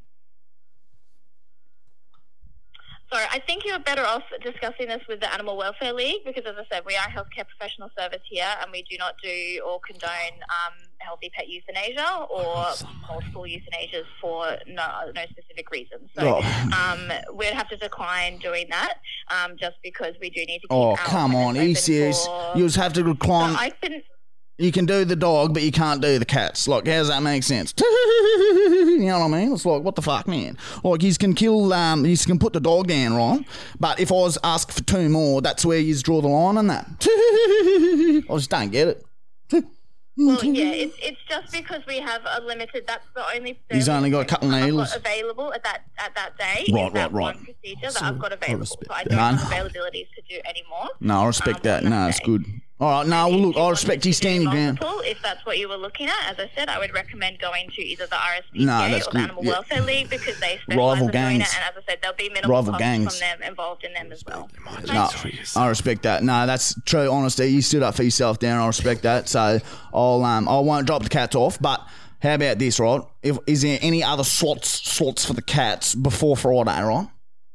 Sorry, I think you're better off discussing this with the Animal Welfare League because, as I said, we are a healthcare professional service here and we do not do or condone um, healthy pet euthanasia or multiple euthanasias for no, no specific reason. So Oh. um, we'd have to decline doing that um, just because we do need to keep Oh our come on, are you appointments serious? for- You just have to recline. So I can... You can do the dog, but you can't do the cats. Like, how does that make sense? You know what I mean? It's like, what the fuck, man? Like, you can kill, um, you can put the dog down, right? But if I was asked for two more, that's where you draw the line on that. I just don't get it. Well, yeah, it's it's just because we have a limited. That's the only. He's only got a couple I've got needles. available at that at that day. Right, is that right, right. One procedure that I've got available, so I don't that. have availabilities to do any more. No, I respect um, that. on No, it's day. good. All right, no, well, If look, you I wanted respect to you do standing ground. multiple, If that's what you were looking at, as I said, I would recommend going to either the R S P C A No, that's or good. the Animal Yeah. Welfare League because they specialise Rival in doing gangs. it, and as I said, there'll be minimal Rival costs gangs. from them involved in them as well. No, I respect that. No, that's true honesty. You stood up for yourself, Darren. I respect that. So I'll um I won't drop the cats off. But how about this, right? If is there any other slots slots for the cats before Friday, right?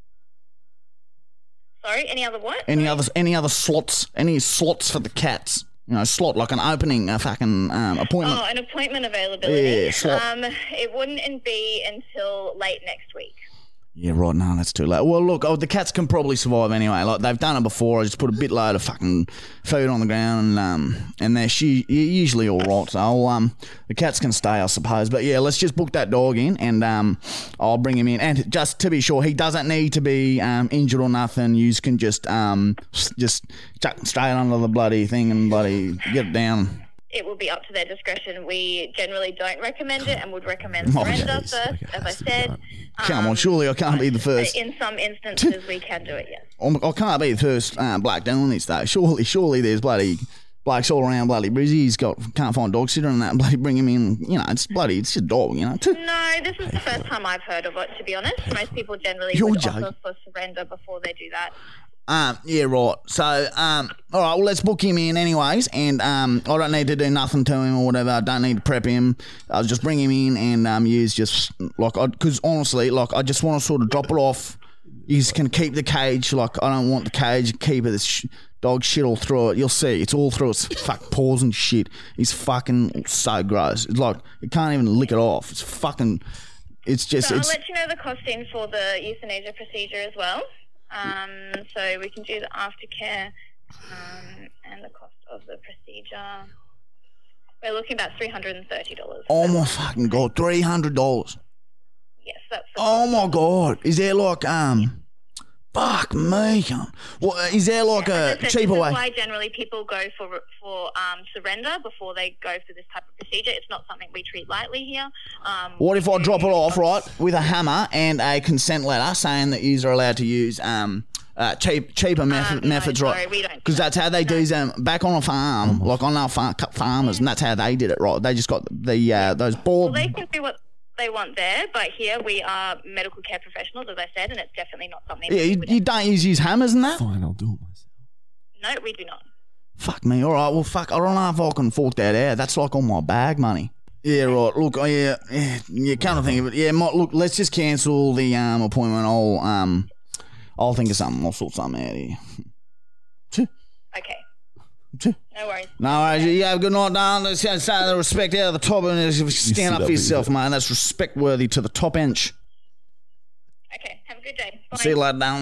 Sorry, any other what? Any Sorry? other any other slots? Any slots for the cats? You know, slot like an opening, a fucking um, appointment. Oh, an appointment availability. Yeah, slot. Um, it wouldn't be until late next week. Yeah, right. No, that's too late. Well, look, oh, the cats can probably survive anyway. Like they've done it before. I just put a bit load of fucking food on the ground, and um, and they're she, usually all right. So I'll, um, the cats can stay, I suppose. But yeah, let's just book that dog in, and um, I'll bring him in. And just to be sure, he doesn't need to be um injured or nothing. You can just um just chuck straight under the bloody thing and bloody get it down. It will be up to their discretion. We generally don't recommend it and would recommend Oh, surrender yeah. first, Okay, as I that's the said. time. Come on, Um, surely I can't be the first. In some instances, we can do it, yes. I'm- I can't be the first uh, black doing this though. Surely, surely there's bloody blokes all around bloody Brizzy. He's got can't find dog sitter and that bloody bring him in. You know, it's bloody it's a dog. You know. No, this is the first time I've heard of it, to be honest. Most people generally You're would joking. offer for surrender before they do that. Um, yeah, right. So, um, all right. Well, let's book him in, anyways. And um, I don't need to do nothing to him or whatever. I don't need to prep him. I'll just bring him in and um, use just like because honestly, like I just want to sort of drop it off. You can keep the cage. Like I don't want the cage. Keep it. This sh- dog shit all through it. You'll see. It's all through its fuck paws and shit. It's fucking so gross. It's like it can't even lick it off. It's fucking. It's just. So it's. I'll let you know the costing for the euthanasia procedure as well. Um, so we can do the aftercare um, and the cost of the procedure. We're looking about three hundred and thirty dollars. Oh my fucking god! Three hundred dollars. Yes, that's. The Oh my god! Is there like um, fuck me, cunt. What is there like As I a said, cheaper this way? is why generally people go for for um, surrender before they go for this type of procedure. It's not something we treat lightly here. Um, What if I we drop it do- off right with a hammer and a consent letter saying that you're allowed to use um uh, cheap cheaper method, no, methods, sorry, right? we don't do Because that. that's how they do them back on a farm, like on our farm, farmers, and that's how they did it, right? They just got the uh, those Well, board. they can do what they want there, but here we are medical care professionals, as I said, and it's definitely not something. Yeah, that we you, would you don't use use hammers and that. Fine, I'll do it myself. No, we do not. Fuck me. All right. Well, fuck. I don't know if I can fork that out. That's like on my bag money. Yeah, right. Look, oh, yeah, yeah, yeah. Kind of think of it. Yeah, might, look. Let's just cancel the um appointment. I'll um, I'll think of something. I'll sort something out here. Okay. Tch. No worries. No worries. Yeah, have a good night, darling. Let's say the respect out of the top and stand sit up up for for yourself, mate. That's respect worthy to the top inch. Okay. Have a good day. Bye. See you later, down.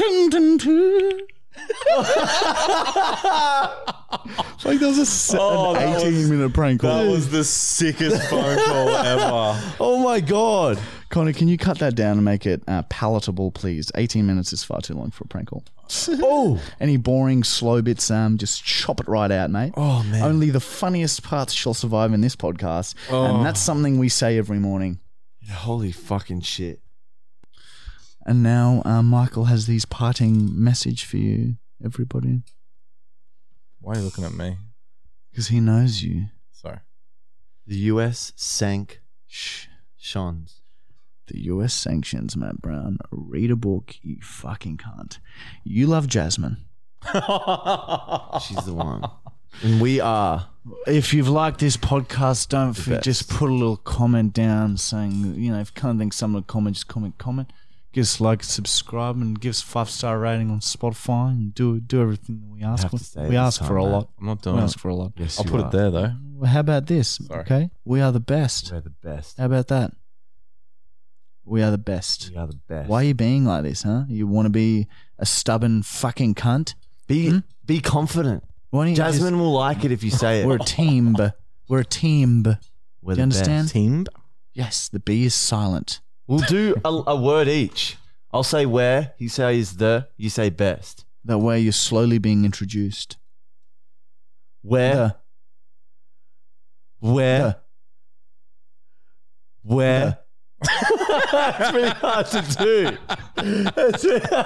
It's like there was a se- Oh, an that was- eighteen minute prank call. That was the sickest phone call ever. Oh my god. Connor, can you cut that down and make it uh, palatable, please? eighteen minutes is far too long for a prank call. Oh. Any boring, slow bits, um, just chop it right out, mate. Oh, man. Only the funniest parts shall survive in this podcast, Oh. and that's something we say every morning. Holy fucking shit. And now uh, Michael has these parting message for you, everybody, Why are you looking at me? because he knows you. Sorry. The U S sank Shh. Sean's. The U S sanctions, Matt Brown. Read a book, you fucking can't. You love Jasmine. She's the one. And we are. If you've liked this podcast, don't The forget, just best. put a little comment down saying, you know, if you can't think someone will comment, just comment, comment. Give us a like, subscribe, and give us a five star rating on Spotify, and do do everything that we ask have for. to say We it ask this for a time, lot. I'm not We doing ask it. for a lot. Yes, I'll you put are. it there though. Well, how about this? Sorry. Okay, we are the best. We're the best. How about that? We are the best. We are the best. Why are you being like this, huh? You want to be a stubborn fucking cunt? Be Hmm? be confident. Why don't you Jasmine just- will like it if you say it. we're a team. b- We're a team. b- We're Do you the best. understand? Team. Yes, the B is silent. We'll do a, a word each. I'll say where, he says the, you say best. That way you're slowly being introduced. Where, The, where, the, where. It's really hard to do. That's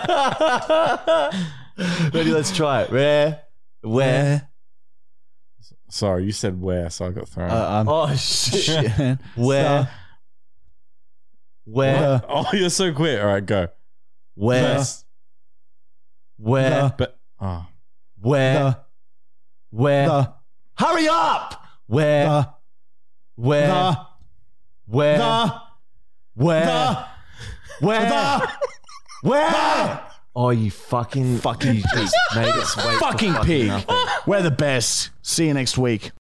it. Ready, let's try it. Where, where. Sorry, you said where, so I got thrown. Uh, um, Oh, shit. shit, man. Where, where, The, oh, you're so quick. All right, go. where, Best. where, the, But oh, where, the, where. the, Hurry up! Where, the, where, the, where, the, where, the, where, the, where? Oh, you fucking, Fucking you just made us wait for fucking fucking pig. nothing. We're the best. See you next week.